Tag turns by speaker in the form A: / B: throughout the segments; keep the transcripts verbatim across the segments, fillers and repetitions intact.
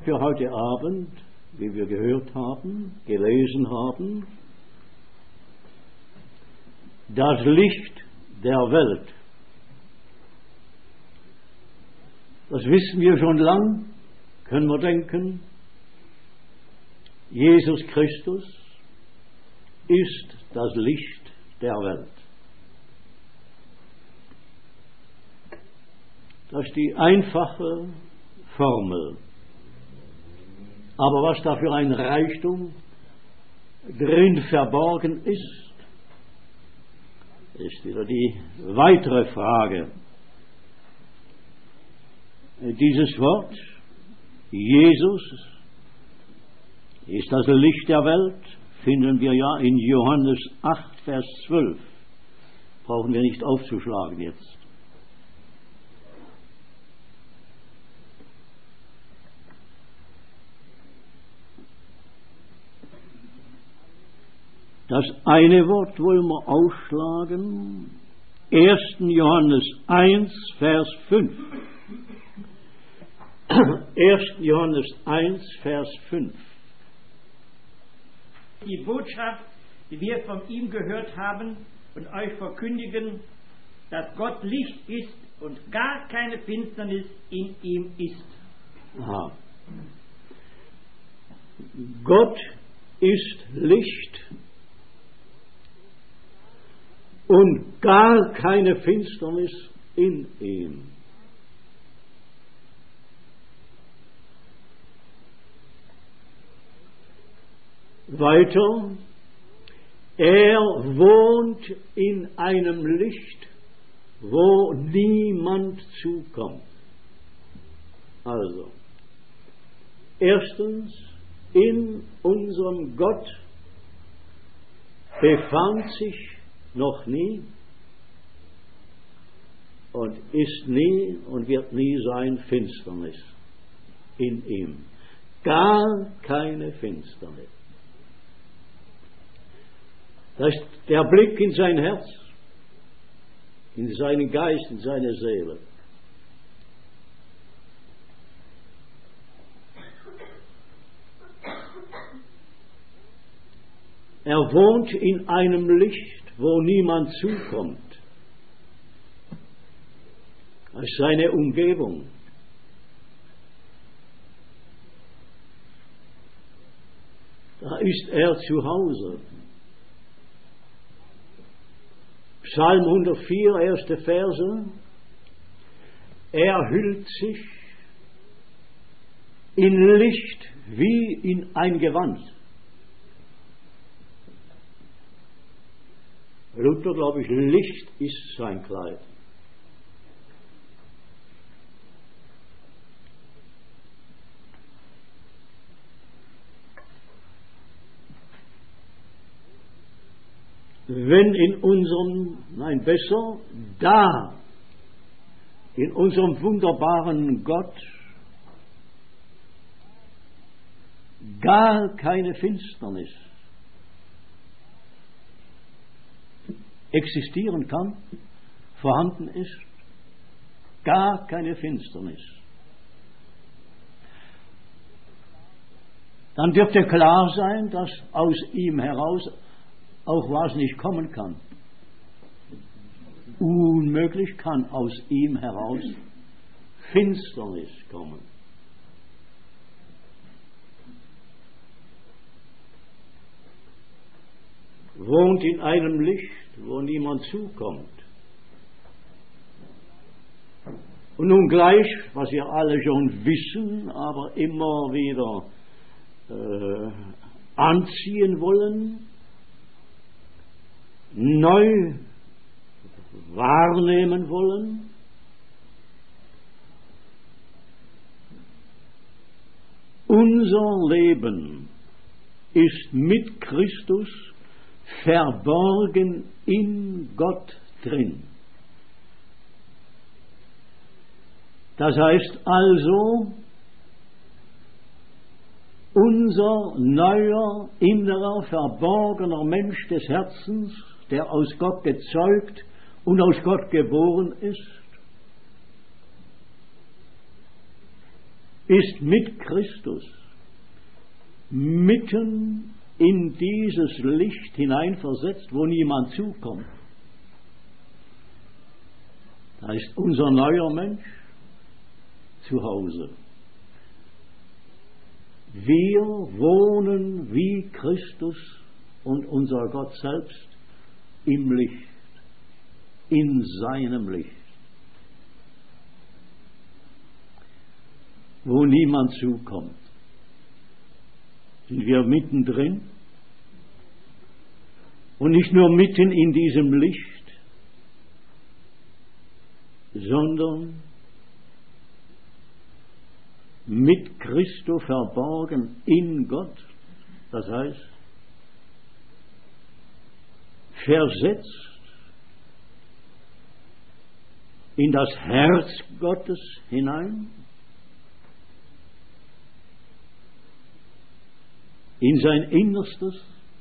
A: für heute Abend, wie wir gehört haben, gelesen haben, das Licht der Welt. Das wissen wir schon lang, können wir denken. Jesus Christus ist das Licht der Welt. Das ist die einfache Formel. Aber was da für ein Reichtum drin verborgen ist, ist wieder die weitere Frage. Dieses Wort, Jesus, ist das Licht der Welt, finden wir ja in Johannes acht, Vers zwölf. Brauchen wir nicht aufzuschlagen jetzt. Das eine Wort wollen wir ausschlagen. ersten Johannes eins, Vers fünf. ersten Johannes eins, Vers fünf.
B: Die Botschaft, die wir von ihm gehört haben und euch verkündigen, dass Gott Licht ist und gar keine Finsternis in ihm ist.
A: Aha. Gott ist Licht und gar keine Finsternis in ihm. Weiter, er wohnt in einem Licht, wo niemand zukommt. Also, erstens, in unserem Gott befand sich noch nie und ist nie und wird nie sein Finsternis in ihm. Gar keine Finsternis. Das ist der Blick in sein Herz, in seinen Geist, in seine Seele. Er wohnt in einem Licht, wo niemand zukommt. Das ist seine Umgebung. Da ist er zu Hause. Psalm hundertvier, erste Verse. Er hüllt sich in Licht wie in ein Gewand. Luther, glaube ich, Licht ist sein Kleid. Wenn in unserem, nein besser, da, in unserem wunderbaren Gott gar keine Finsternis existieren kann, vorhanden ist, gar keine Finsternis, dann dürfte klar sein, dass aus ihm heraus auch was nicht kommen kann. Unmöglich kann aus ihm heraus Finsternis kommen. Wohnt in einem Licht, wo niemand zukommt. Und nun gleich, was wir alle schon wissen, aber immer wieder äh, anziehen wollen, neu wahrnehmen wollen, unser Leben ist mit Christus verborgen in Gott drin. Das heißt also, unser neuer, innerer, verborgener Mensch des Herzens, der aus Gott gezeugt und aus Gott geboren ist, ist mit Christus mitten in dieses Licht hineinversetzt, wo niemand zukommt. Da ist unser neuer Mensch zu Hause. Wir wohnen wie Christus und unser Gott selbst im Licht, in seinem Licht, wo niemand zukommt. Sind wir mittendrin und nicht nur mitten in diesem Licht, sondern mit Christo verborgen in Gott, das heißt versetzt in das Herz Gottes hinein, in sein Innerstes,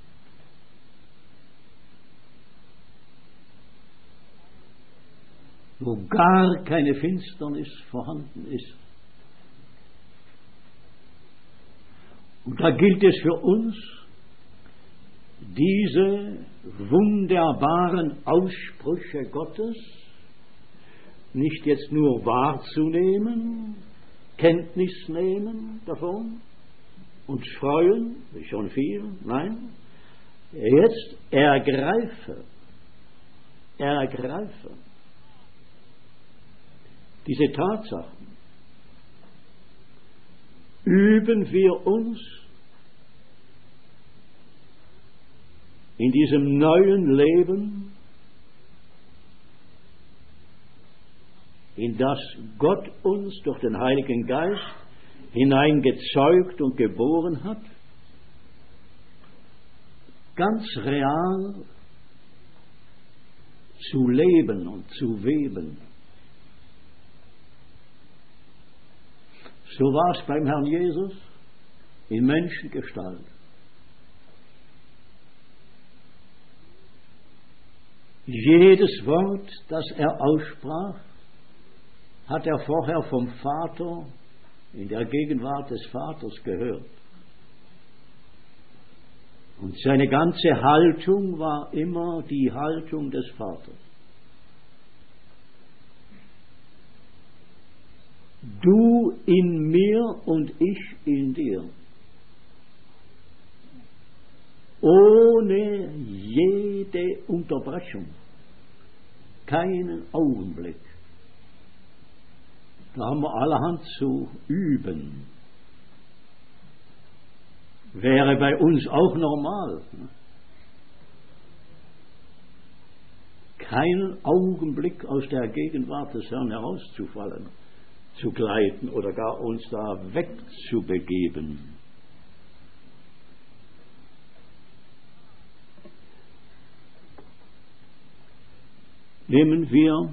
A: wo gar keine Finsternis vorhanden ist. Und da gilt es für uns, diese wunderbaren Aussprüche Gottes nicht jetzt nur wahrzunehmen, Kenntnis nehmen davon, und freuen, schon viel, nein, jetzt ergreife, ergreife diese Tatsachen, üben wir uns in diesem neuen Leben, in das Gott uns durch den Heiligen Geist hineingezeugt und geboren hat, ganz real zu leben und zu weben. So war es beim Herrn Jesus in Menschengestalt. Jedes Wort, das er aussprach, hat er vorher vom Vater in der Gegenwart des Vaters gehört. Und seine ganze Haltung war immer die Haltung des Vaters. Du in mir und ich in dir. Ohne jede Unterbrechung. Keinen Augenblick. Da haben wir allerhand zu üben. Wäre bei uns auch normal. Keinen Augenblick aus der Gegenwart des Herrn herauszufallen, zu gleiten oder gar uns da wegzubegeben. Nehmen wir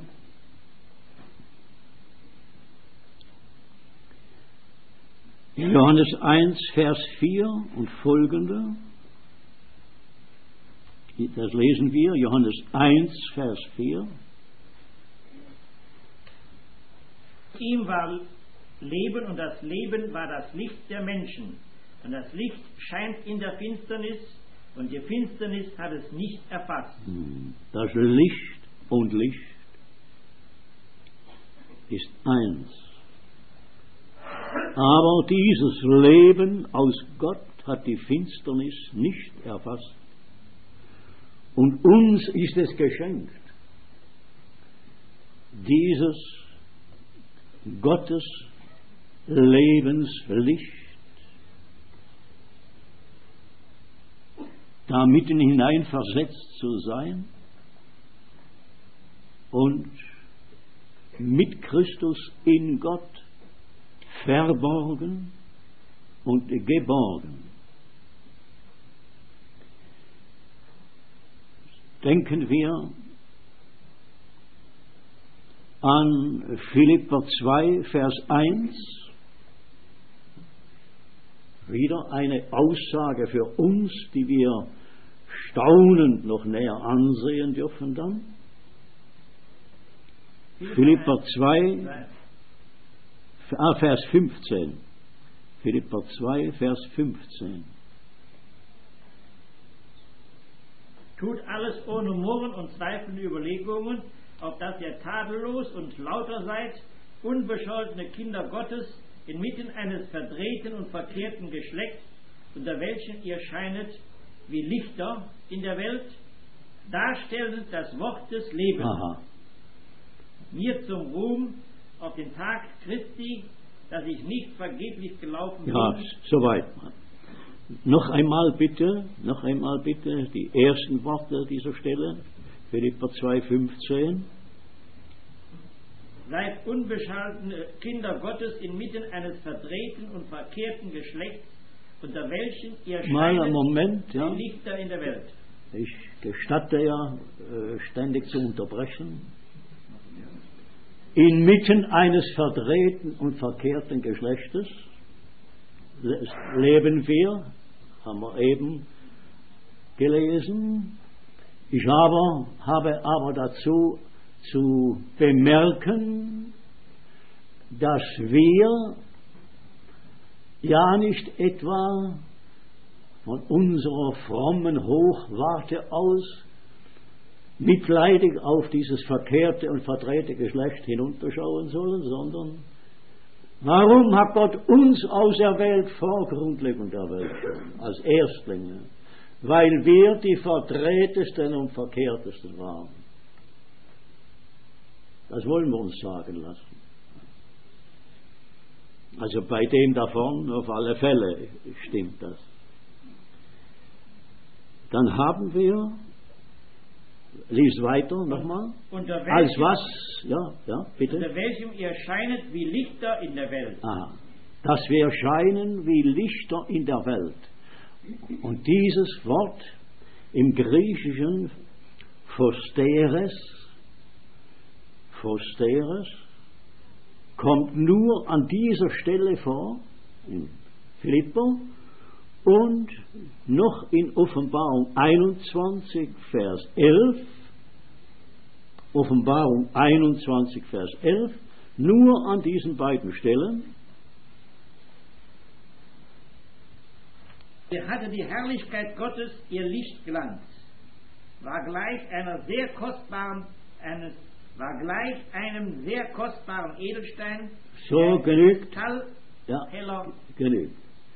A: Johannes eins, Vers vier und folgende. Das lesen wir, Johannes eins, Vers vier.
B: Ihm war Leben und das Leben war das Licht der Menschen. Und das Licht scheint in der Finsternis und die Finsternis hat es nicht erfasst.
A: Das Licht und Licht ist eins. Aber dieses Leben aus Gott hat die Finsternis nicht erfasst. Und uns ist es geschenkt, dieses Gottes Lebenslicht da mitten hinein versetzt zu sein und mit Christus in Gott verborgen und geborgen. Denken wir an Philipper zwei, Vers eins. Wieder eine Aussage für uns, die wir staunend noch näher ansehen dürfen dann. Philipper zwei, ah, Vers fünfzehn. Philipper zwei, Vers fünfzehn.
B: Tut alles ohne Murren und zweifelnde Überlegungen, auf dass ihr tadellos und lauter seid, unbescholtene Kinder Gottes, inmitten eines verdrehten und verkehrten Geschlechts, unter welchen ihr scheinet wie Lichter in der Welt, darstellend das Wort des Lebens.
A: Aha.
B: Mir zum Ruhm auf den Tag Christi, dass ich nicht vergeblich gelaufen bin.
A: Ja, soweit. Noch einmal bitte, noch einmal bitte die ersten Worte dieser Stelle, Philipper zwei, fünfzehn.
B: Seid unbescholtene Kinder Gottes inmitten eines verdrehten und verkehrten Geschlechts, unter welchen ihr
A: Mal einen
B: scheinet
A: Moment, ja.
B: wie Lichter in der Welt.
A: Ich gestatte ja, äh, ständig zu unterbrechen. Inmitten eines verdrehten und verkehrten Geschlechtes leben wir, haben wir eben gelesen. Ich aber, habe aber dazu zu bemerken, dass wir ja nicht etwa von unserer frommen Hochwarte aus mitleidig auf dieses verkehrte und verdrehte Geschlecht hinunterschauen sollen, sondern warum hat Gott uns auserwählt vor Grundlegung der Welt schon, als Erstlinge? Weil wir die verdrehtesten und verkehrtesten waren. Das wollen wir uns sagen lassen. Also bei dem davon auf alle Fälle stimmt das. Dann haben wir, lies weiter nochmal, als was, ja, ja, bitte.
B: Unter welchem ihr scheinet wie Lichter in der Welt.
A: Aha. Dass wir scheinen wie Lichter in der Welt. Und dieses Wort im Griechischen Phosteres, Phosteres, kommt nur an dieser Stelle vor, in Philipper, und noch in Offenbarung einundzwanzig, Vers elf, Offenbarung einundzwanzig, Vers elf, nur an diesen beiden Stellen.
B: Er hatte die Herrlichkeit Gottes, ihr Lichtglanz, war gleich einer sehr kostbaren, eines, war gleich einem sehr kostbaren Edelstein,
A: So genügt.
B: Metall,
A: Ja,
B: heller.
A: genügt.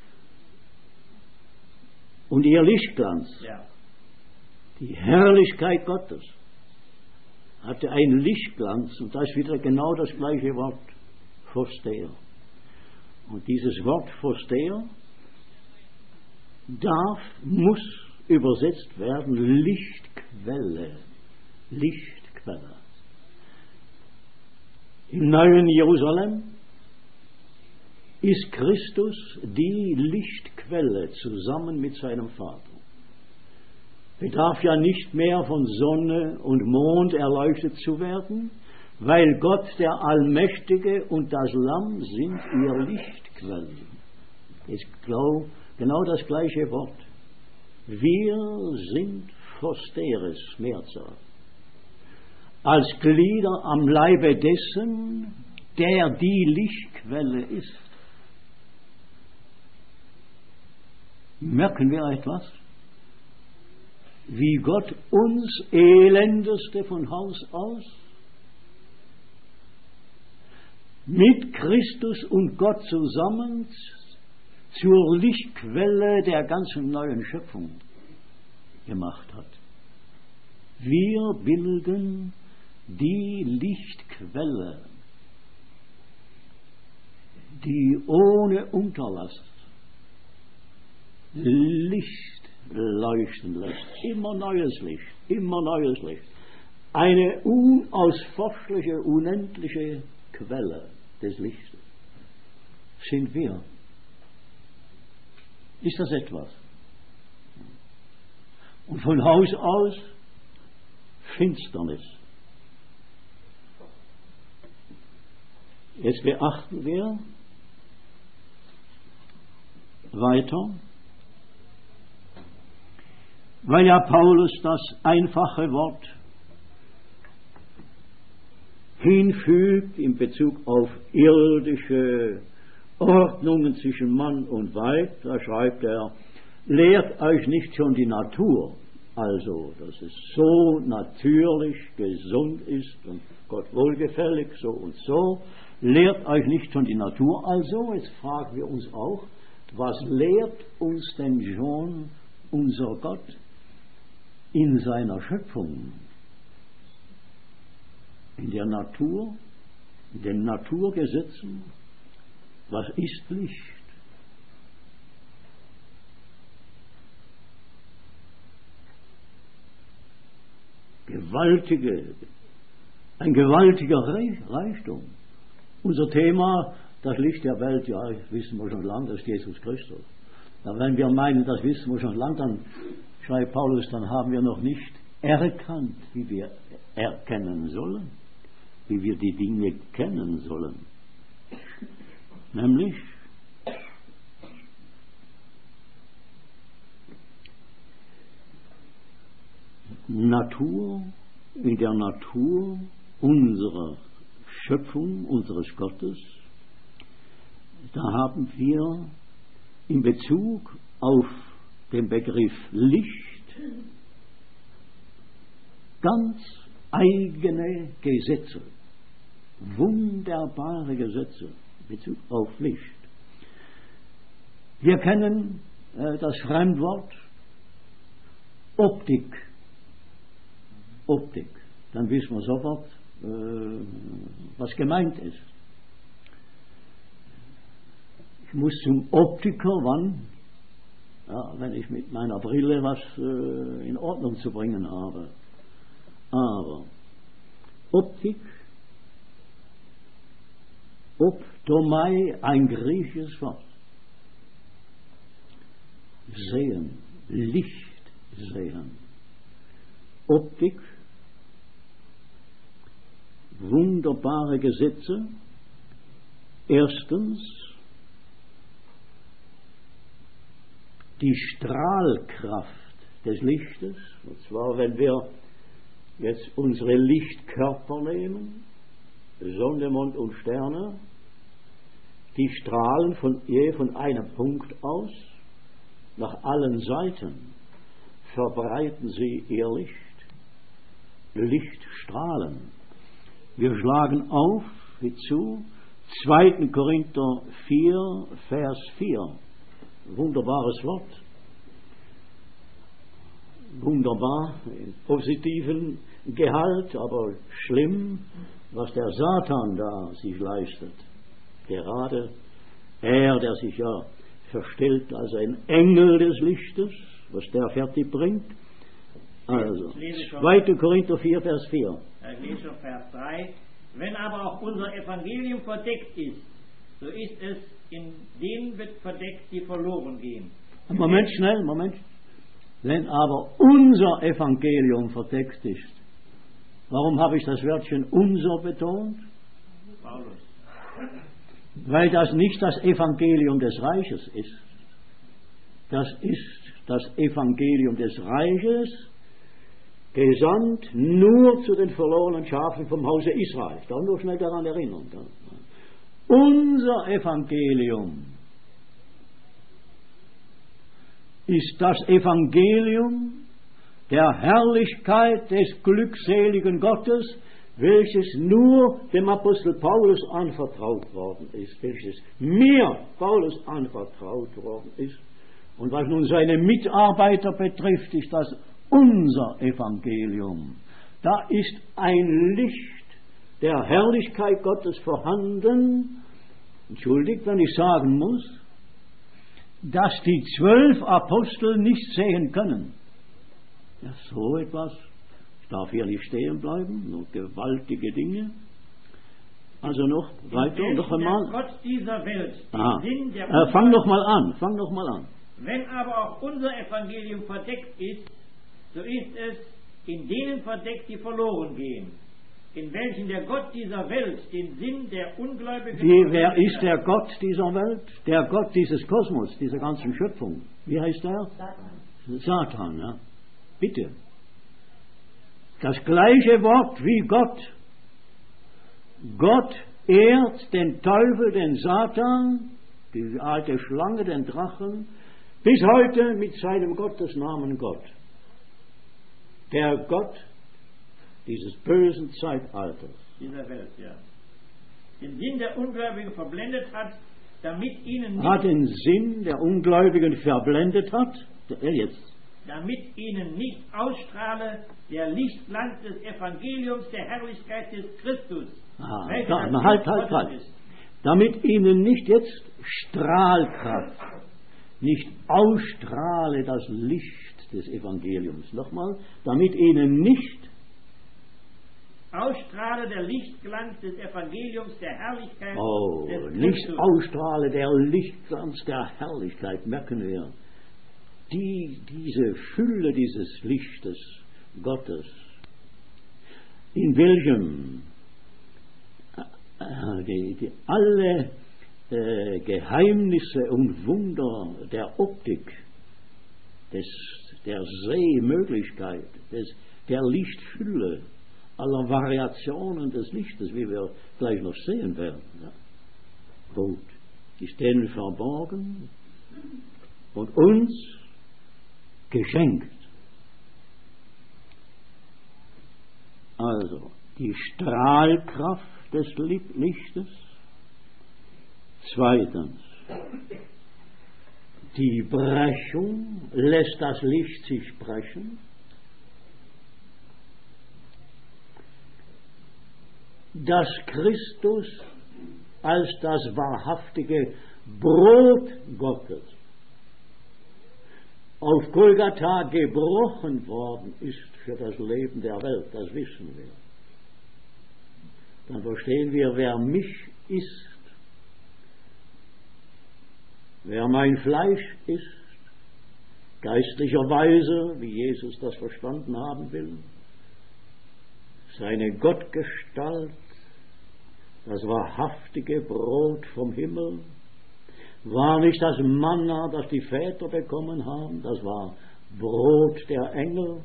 A: Und ihr Lichtglanz,
B: Ja.
A: die Herrlichkeit Gottes, hatte einen Lichtglanz, und da ist wieder genau das gleiche Wort, Phoster. Und dieses Wort Phoster darf, muss übersetzt werden Lichtquelle, Lichtquelle. Im neuen Jerusalem ist Christus die Lichtquelle zusammen mit seinem Vater. Bedarf ja nicht mehr von Sonne und Mond erleuchtet zu werden, weil Gott der Allmächtige und das Lamm sind ihr Lichtquellen. Ist genau das gleiche Wort. Wir sind Phosteres, Mehrzahl. Als Glieder am Leibe dessen, der die Lichtquelle ist. Merken wir etwas? Wie Gott uns Elendeste von Haus aus mit Christus und Gott zusammen zur Lichtquelle der ganzen neuen Schöpfung gemacht hat. Wir bilden die Lichtquelle, die ohne Unterlass Licht leuchten lässt. Immer neues Licht, immer neues Licht. Eine unausforschliche, unendliche Quelle des Lichtes sind wir. Ist das etwas? Und von Haus aus Finsternis. Jetzt beachten wir weiter, weil ja Paulus das einfache Wort hinfügt in Bezug auf irdische Ordnungen zwischen Mann und Weib. Da schreibt er, lehrt euch nicht schon die Natur, also dass es so natürlich gesund ist und Gott wohlgefällig, so und so. Lehrt euch nicht schon die Natur, also jetzt fragen wir uns auch, was lehrt uns denn schon unser Gott in seiner Schöpfung, in der Natur, in den Naturgesetzen? Was ist Licht? Gewaltige, ein gewaltiger Reichtum. Unser Thema, das Licht der Welt, ja, wissen wir schon lange, das ist Jesus Christus. Ja, wenn wir meinen, das wissen wir schon lange, dann schreibt Paulus, dann haben wir noch nicht erkannt, wie wir erkennen sollen, wie wir die Dinge kennen sollen. Nämlich Natur, in der Natur unserer Schöpfung, unseres Gottes, da haben wir in Bezug auf den Begriff Licht ganz eigene Gesetze, wunderbare Gesetze in Bezug auf Licht. Wir kennen äh, das Fremdwort Optik. Optik. Dann wissen wir sofort, äh, was gemeint ist. Ich muss zum Optiker, wann? Ja, wenn ich mit meiner Brille was äh, in Ordnung zu bringen habe. Aber Optik, Optomai, ein griechisches Wort. Sehen, Licht sehen. Optik, wunderbare Gesetze. Erstens, die Strahlkraft des Lichtes, und zwar wenn wir jetzt unsere Lichtkörper nehmen, Sonne, Mond und Sterne, die strahlen von, je von einem Punkt aus nach allen Seiten, verbreiten sie ihr Licht, Lichtstrahlen. Wir schlagen auf, zu, zweiter Korinther vier, Vers vier. Wunderbares Wort. Wunderbar, im positiven Gehalt, aber schlimm, was der Satan da sich leistet. Gerade er, der sich ja verstellt als ein Engel des Lichtes, was der fertig bringt. Also, zweiter Korinther vier, Vers vier.
B: Ich lese schon Vers drei. Wenn aber auch unser Evangelium verdeckt ist, so ist es in denen wird verdeckt, die verloren gehen.
A: Moment, schnell, Moment. Wenn aber unser Evangelium verdeckt ist, warum habe ich das Wörtchen unser betont?
B: Paulus.
A: Weil das nicht das Evangelium des Reiches ist. Das ist das Evangelium des Reiches, gesandt nur zu den verlorenen Schafen vom Hause Israel. Ich darf nur schnell daran erinnern. Unser Evangelium ist das Evangelium der Herrlichkeit des glückseligen Gottes, welches nur dem Apostel Paulus anvertraut worden ist, welches mir, Paulus, anvertraut worden ist. Und was nun seine Mitarbeiter betrifft, ist das unser Evangelium. Da ist ein Licht der Herrlichkeit Gottes vorhanden. Entschuldigt, wenn ich sagen muss, dass die zwölf Apostel nicht sehen können. Ja, so etwas. Ich darf hier nicht stehen bleiben, nur gewaltige Dinge. Also noch weiter, noch einmal.
B: Gott dieser Welt,
A: Aha.
B: Sinn der
A: äh, fang noch mal an, fang noch mal an.
B: Wenn aber auch unser Evangelium verdeckt ist, so ist es in denen verdeckt, die verloren gehen, in welchen der Gott dieser Welt den Sinn der Ungläubigen...
A: Wie, wer ist der Gott dieser Welt? Der Gott dieses Kosmos, dieser ganzen Schöpfung. Wie heißt er? Satan. Satan, ja. Bitte. Das gleiche Wort wie Gott Gott ehrt den Teufel, den Satan, die alte Schlange, den Drachen, bis heute mit seinem Gottesnamen Gott. Der Gott dieses bösen Zeitalters.
B: Dieser Welt, ja. Den Sinn der Ungläubigen verblendet hat, damit ihnen nicht,
A: Hat den Sinn der Ungläubigen verblendet hat, er jetzt,
B: damit ihnen nicht ausstrahle der Lichtglanz des Evangeliums der Herrlichkeit des Christus.
A: Ah,
B: welcher
A: da,
B: das
A: na, halt,
B: Licht
A: halt,
B: Gottes
A: halt.
B: ist.
A: Damit ihnen nicht jetzt Strahlkraft, nicht ausstrahle das Licht des Evangeliums. Nochmal, damit ihnen nicht
B: Ausstrahle der Lichtglanz des Evangeliums der Herrlichkeit
A: Oh,
B: des
A: nicht
B: Christus.
A: ausstrahle der Lichtglanz der Herrlichkeit, merken wir. Die, diese Fülle dieses Lichtes Gottes, in welchem äh, die, die, alle äh, Geheimnisse und Wunder der Optik, des, der Sehmöglichkeit, des, der Lichtfülle, aller Variationen des Lichtes, wie wir gleich noch sehen werden. Ja. Gut, ist denen verborgen und uns geschenkt. Also, die Strahlkraft des Lichtes. Zweitens, die Brechung lässt das Licht sich brechen. Dass Christus als das wahrhaftige Brot Gottes auf Golgatha gebrochen worden ist für das Leben der Welt, das wissen wir. Dann verstehen wir, wer mich isst, wer mein Fleisch isst, geistlicherweise, wie Jesus das verstanden haben will, seine Gottgestalt, das wahrhaftige Brot vom Himmel, war nicht das Manna, das die Väter bekommen haben, das war Brot der Engel.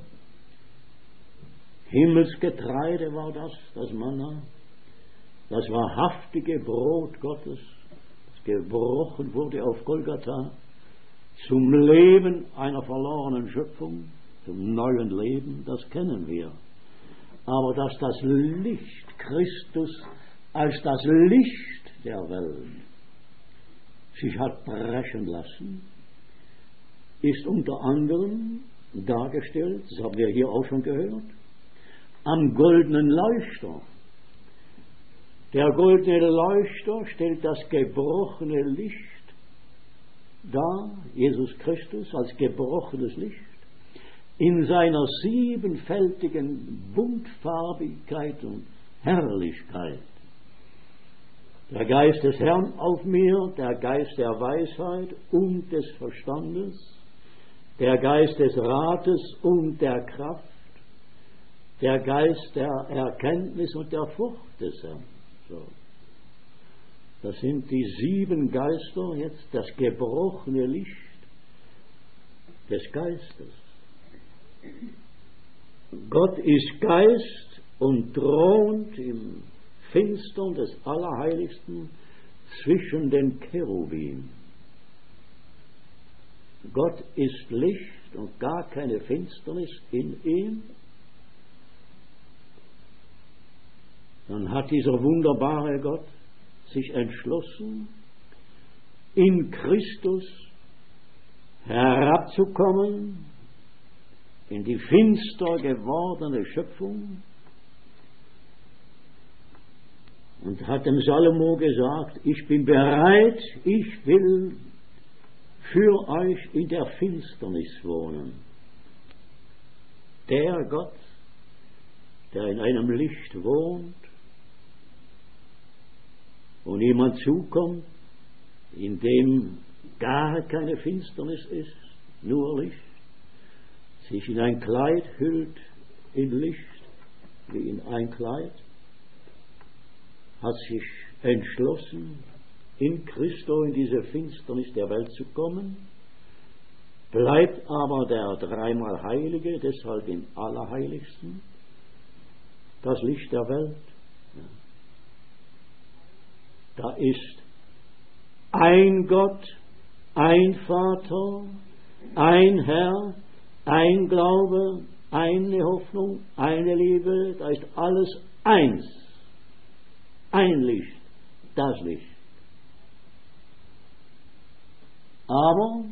A: Himmelsgetreide war das, das Manna, das wahrhaftige Brot Gottes, das gebrochen wurde auf Golgatha, zum Leben einer verlorenen Schöpfung, zum neuen Leben, das kennen wir. Aber dass das Licht Christus als das Licht der Welt sich hat brechen lassen, ist unter anderem dargestellt, das haben wir hier auch schon gehört, am goldenen Leuchter. Der goldene Leuchter stellt das gebrochene Licht dar, Jesus Christus als gebrochenes Licht, in seiner siebenfältigen Buntfarbigkeit und Herrlichkeit. Der Geist des Herrn auf mir, der Geist der Weisheit und des Verstandes, der Geist des Rates und der Kraft, der Geist der Erkenntnis und der Furcht des Herrn. So. Das sind die sieben Geister, jetzt das gebrochene Licht des Geistes. Gott ist Geist und thront im Finstern des Allerheiligsten zwischen den Cherubim. Gott ist Licht und gar keine Finsternis in ihm. Dann hat dieser wunderbare Gott sich entschlossen, in Christus herabzukommen in die finster gewordene Schöpfung und hat dem Salomo gesagt, ich bin bereit, ich will für euch in der Finsternis wohnen. Der Gott, der in einem Licht wohnt, wo niemand zukommt, in dem gar keine Finsternis ist, nur Licht, sich in ein Kleid hüllt, in Licht, wie in ein Kleid, hat sich entschlossen, in Christo in diese Finsternis der Welt zu kommen, bleibt aber der dreimal Heilige, deshalb im Allerheiligsten, das Licht der Welt. Da ist ein Gott, ein Vater, ein Herr, ein Glaube, eine Hoffnung, eine Liebe, da ist alles eins. Ein Licht, das Licht. Aber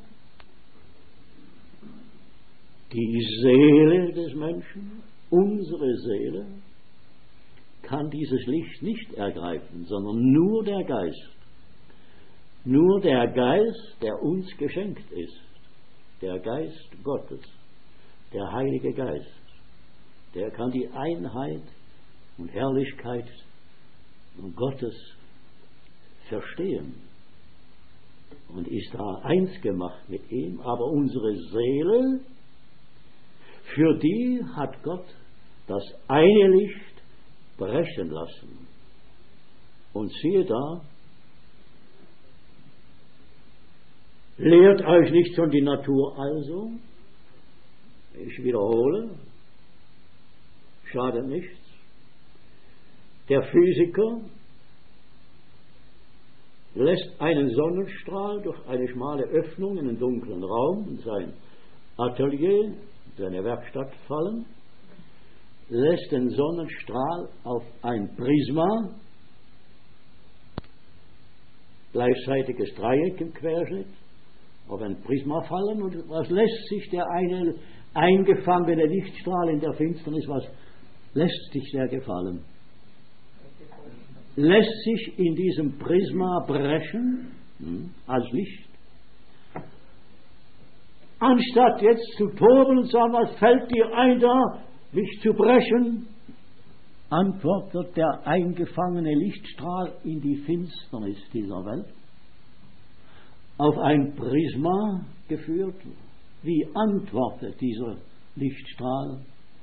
A: die Seele des Menschen, unsere Seele, kann dieses Licht nicht ergreifen, sondern nur der Geist. Nur der Geist, der uns geschenkt ist, der Geist Gottes, der Heilige Geist, der kann die Einheit und Herrlichkeit Gottes verstehen und ist da eins gemacht mit ihm. Aber unsere Seele, für die hat Gott das eine Licht brechen lassen. Und siehe da, lehrt euch nicht schon die Natur also, ich wiederhole, schadet nichts. Der Physiker lässt einen Sonnenstrahl durch eine schmale Öffnung in einen dunklen Raum in sein Atelier, seine Werkstatt fallen, lässt den Sonnenstrahl auf ein Prisma, gleichseitiges Dreieck im Querschnitt, auf ein Prisma fallen, und was lässt sich der eine eingefangene Lichtstrahl in der Finsternis, was lässt sich der gefallen? Lässt sich in diesem Prisma brechen, hm, als Licht. Anstatt jetzt zu toben und zu sagen, was fällt dir ein da, mich zu brechen, antwortet der eingefangene Lichtstrahl in die Finsternis dieser Welt, auf ein Prisma geführt. Wie antwortet dieser Lichtstrahl?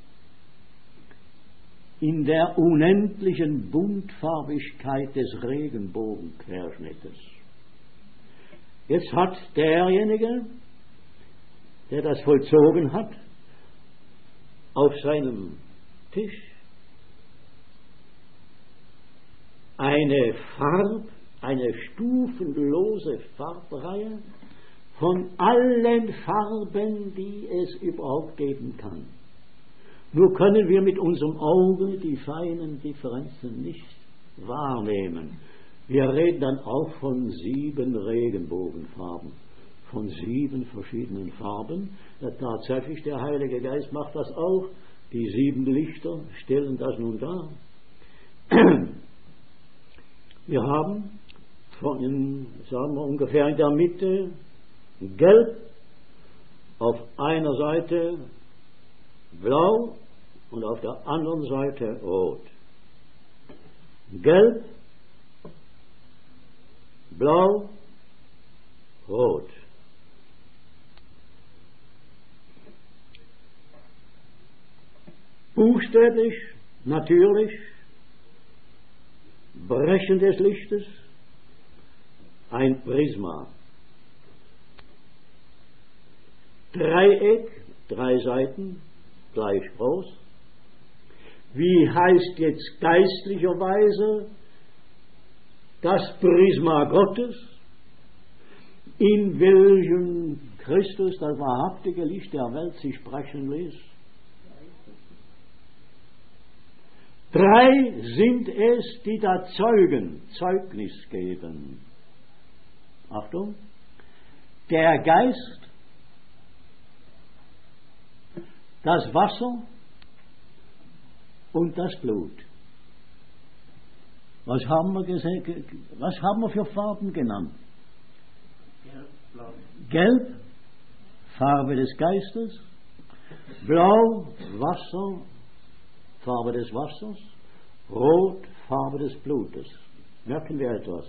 A: In der unendlichen Buntfarbigkeit des Regenbogenquerschnittes. Jetzt hat derjenige, der das vollzogen hat, auf seinem Tisch eine Farb, eine stufenlose Farbreihe von allen Farben, die es überhaupt geben kann. Nur können wir mit unserem Auge die feinen Differenzen nicht wahrnehmen. Wir reden dann auch von sieben Regenbogenfarben, von sieben verschiedenen Farben. Ja, tatsächlich, der Heilige Geist macht das auch. Die sieben Lichter stellen das nun dar. Wir haben von in, sagen wir, ungefähr in der Mitte gelb, auf einer Seite blau und auf der anderen Seite rot. Gelb, blau, rot. Buchstäblich, natürlich, Brechen des Lichtes, ein Prisma. Dreieck, drei Seiten, gleich groß. Wie heißt jetzt geistlicherweise das Prisma Gottes, in welchem Christus, das wahrhaftige Licht der Welt, sich brechen ließ? Drei sind es, die da Zeugen, Zeugnis geben. Achtung, der Geist, das Wasser und das Blut. Was haben wir gesehen, was haben wir für Farben genannt?
B: Gelb, blau.
A: Gelb, Farbe des Geistes, blau, Wasser, Farbe des Wassers, rot, Farbe des Blutes. Merken wir etwas?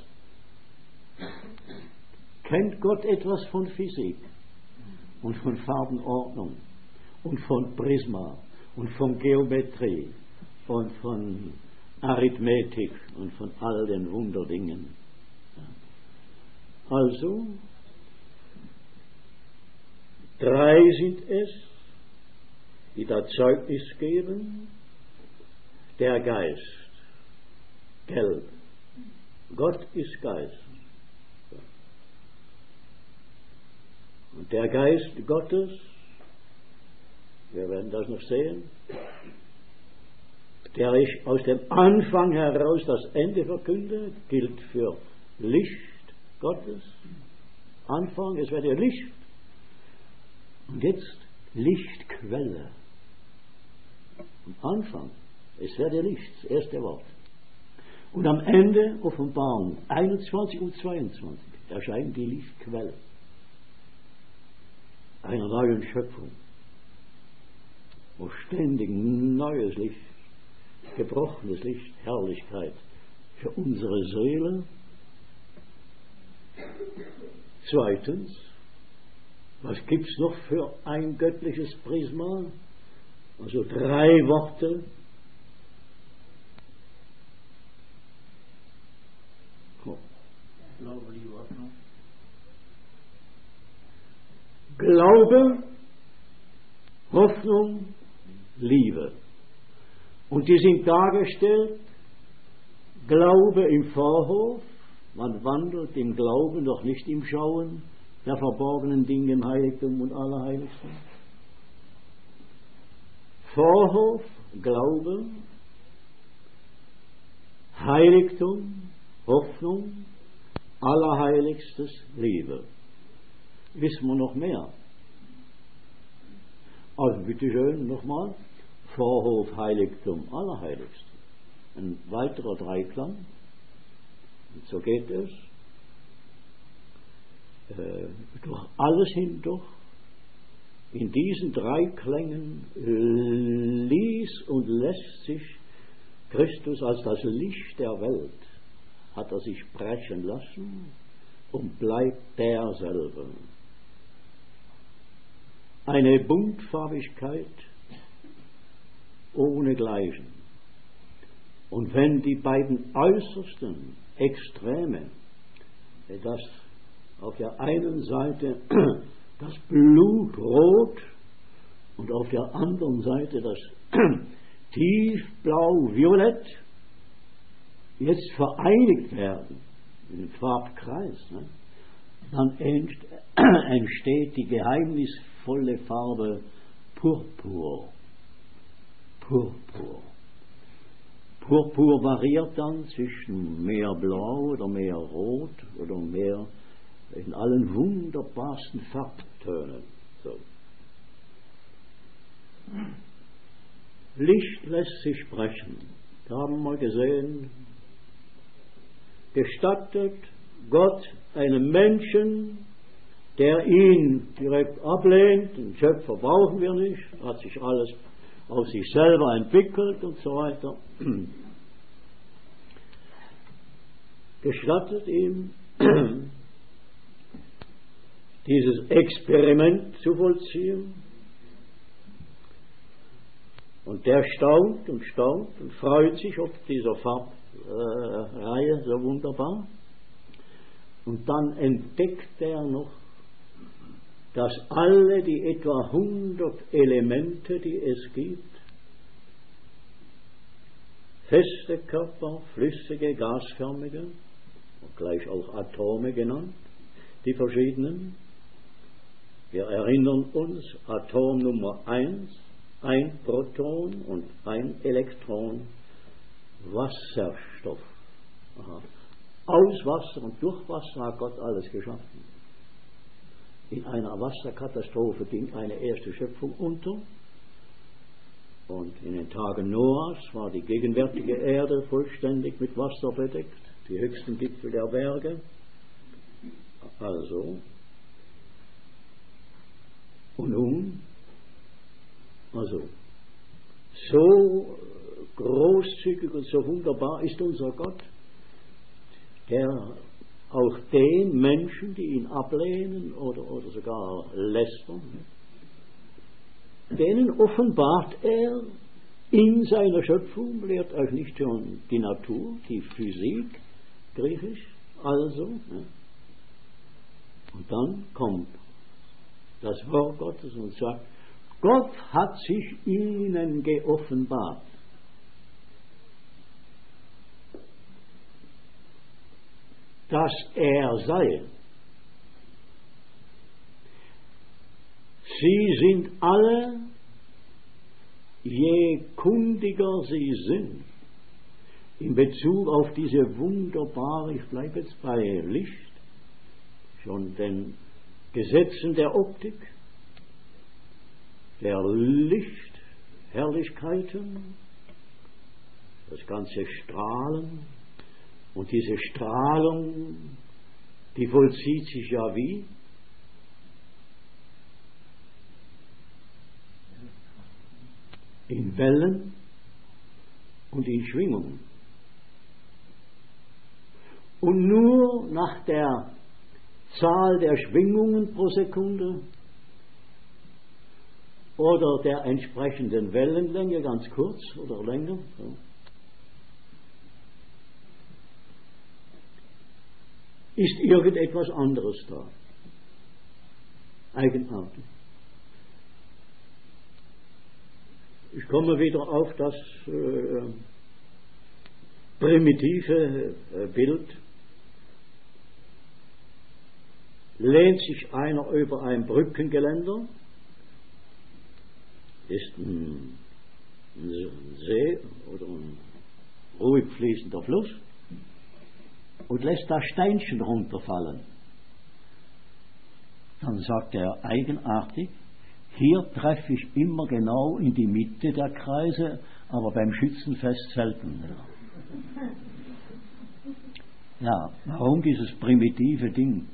A: Kennt Gott etwas von Physik und von Farbenordnung und von Prisma und von Geometrie und von Arithmetik und von all den Wunderdingen? Also, drei sind es, die da Zeugnis geben. Der Geist, gelb, Gott ist Geist. Und der Geist Gottes, wir werden das noch sehen, der ich aus dem Anfang heraus das Ende verkünde, gilt für Licht Gottes. Anfang, es werde Licht. Und jetzt Lichtquelle. Am Anfang, es werde Licht, das erste Wort. Und am Ende Offenbarung einundzwanzig und zweiundzwanzig erscheint die Lichtquelle einer neuen Schöpfung, wo ständig neues Licht, gebrochenes Licht, Herrlichkeit für unsere Seele. Zweitens, was gibt es noch für ein göttliches Prisma? Also drei Worte. Oh.
B: Glaube, Liebe, Hoffnung.
A: Glaube, Hoffnung, Liebe. Und die sind dargestellt, Glaube im Vorhof, man wandelt im Glauben, doch nicht im Schauen der verborgenen Dinge im Heiligtum und Allerheiligsten. Vorhof, Glaube, Heiligtum, Hoffnung, Allerheiligstes, Liebe. Wissen wir noch mehr? Also bitteschön nochmal, Vorhof, Heiligtum, Allerheiligste. Ein weiterer Dreiklang. Und so geht es. Äh, durch alles hindurch. In diesen drei Klängen ließ und lässt sich Christus als das Licht der Welt, hat er sich brechen lassen und bleibt derselbe. Eine Buntfarbigkeit ohnegleichen. Und wenn die beiden äußersten Extreme, das auf der einen Seite das Blutrot und auf der anderen Seite das tiefblau-violett, jetzt vereinigt werden in den Farbkreis, ne? Dann entsteht die geheimnisvolle Farbe Purpur. Purpur. Purpur variiert dann zwischen mehr Blau oder mehr Rot oder mehr in allen wunderbarsten Farbtönen. So. Licht lässt sich sprechen. Da haben wir gesehen, gestattet Gott einem Menschen, der ihn direkt ablehnt, den Schöpfer brauchen wir nicht, hat sich alles aus sich selber entwickelt und so weiter, gestattet ihm, dieses Experiment zu vollziehen. Und der staunt und staunt und freut sich ob dieser Farbreihe so wunderbar. Und dann entdeckt er noch, dass alle die etwa hundert Elemente, die es gibt, feste Körper, flüssige, gasförmige, gleich auch Atome genannt, die verschiedenen. Wir erinnern uns, Atom Nummer eins, ein Proton und ein Elektron, Wasserstoff. Aha. Aus Wasser und durch Wasser hat Gott alles geschaffen. In einer Wasserkatastrophe ging eine erste Schöpfung unter. Und in den Tagen Noahs war die gegenwärtige Erde vollständig mit Wasser bedeckt, die höchsten Gipfel der Berge. Also, und nun, also, so großzügig und so wunderbar ist unser Gott, der auch den Menschen, die ihn ablehnen oder, oder sogar lästern, denen offenbart er in seiner Schöpfung, lehrt euch nicht schon die Natur, die Physik, Griechisch, also. Ne? Und dann kommt das Wort Gottes und sagt, Gott hat sich ihnen geoffenbart. dass er sei. Sie sind alle, je kundiger sie sind, in Bezug auf diese wunderbare, ich bleibe jetzt bei Licht, schon den Gesetzen der Optik, der Lichtherrlichkeiten, das ganze Strahlen, und diese Strahlung, die vollzieht sich ja wie? In Wellen und in Schwingungen. Und nur nach der Zahl der Schwingungen pro Sekunde oder der entsprechenden Wellenlänge, ganz kurz oder länger, so, ist irgendetwas anderes da. Eigenartig. Ich komme wieder auf das äh, primitive äh, Bild. Lehnt sich einer über ein Brückengeländer, ist ein, ein See oder ein ruhig fließender Fluss, und lässt da Steinchen runterfallen. Dann sagt er eigenartig, hier treffe ich immer genau in die Mitte der Kreise, aber beim Schützenfest selten. Ja, warum dieses primitive Ding?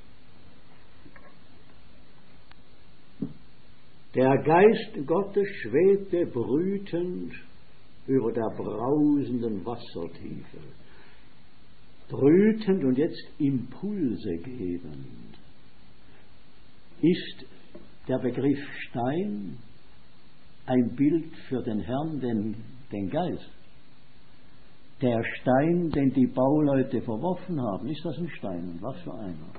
A: Der Geist Gottes schwebte brütend über der brausenden Wassertiefe. Brütend und jetzt Impulse gebend. Ist der Begriff Stein ein Bild für den Herrn, den, den Geist? Der Stein, den die Bauleute verworfen haben, ist das ein Stein? Und was für einer?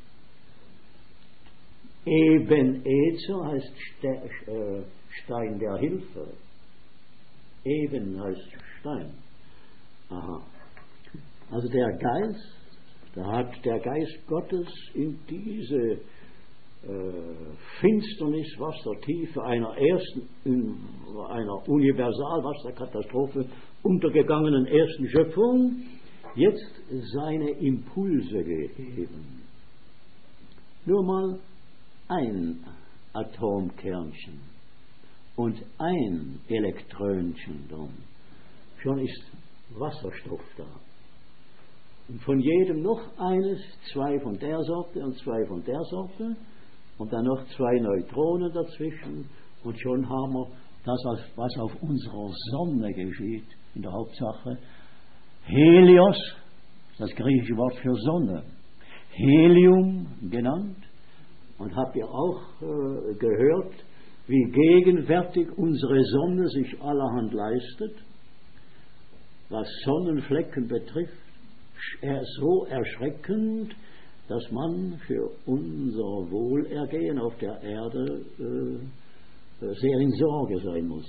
A: Ebenezer heißt Stein der Hilfe. Eben heißt Stein. Aha. Also der Geist, da hat der Geist Gottes in diese äh, Finsternis, Wassertiefe einer ersten, in einer Universalwasserkatastrophe untergegangenen ersten Schöpfung jetzt seine Impulse gegeben. Nur mal ein Atomkernchen und ein Elektrönchen drum. Schon ist Wasserstoff da. Und von jedem noch eines, zwei von der Sorte und zwei von der Sorte und dann noch zwei Neutronen dazwischen, und schon haben wir das, was auf unserer Sonne geschieht, in der Hauptsache. Helios, das griechische Wort für Sonne, Helium genannt. Und habt ihr auch äh, gehört, wie gegenwärtig unsere Sonne sich allerhand leistet, was Sonnenflecken betrifft, so erschreckend, dass man für unser Wohlergehen auf der Erde äh, sehr in Sorge sein muss.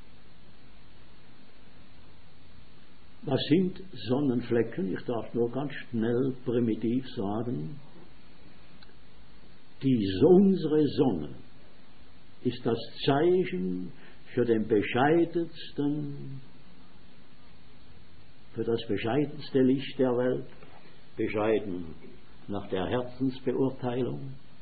A: Was sind Sonnenflecken? Ich darf nur ganz schnell primitiv sagen, die, unsere Sonne ist das Zeichen für den bescheidensten, für das bescheidenste Licht der Welt, bescheiden nach der Herzensbeurteilung.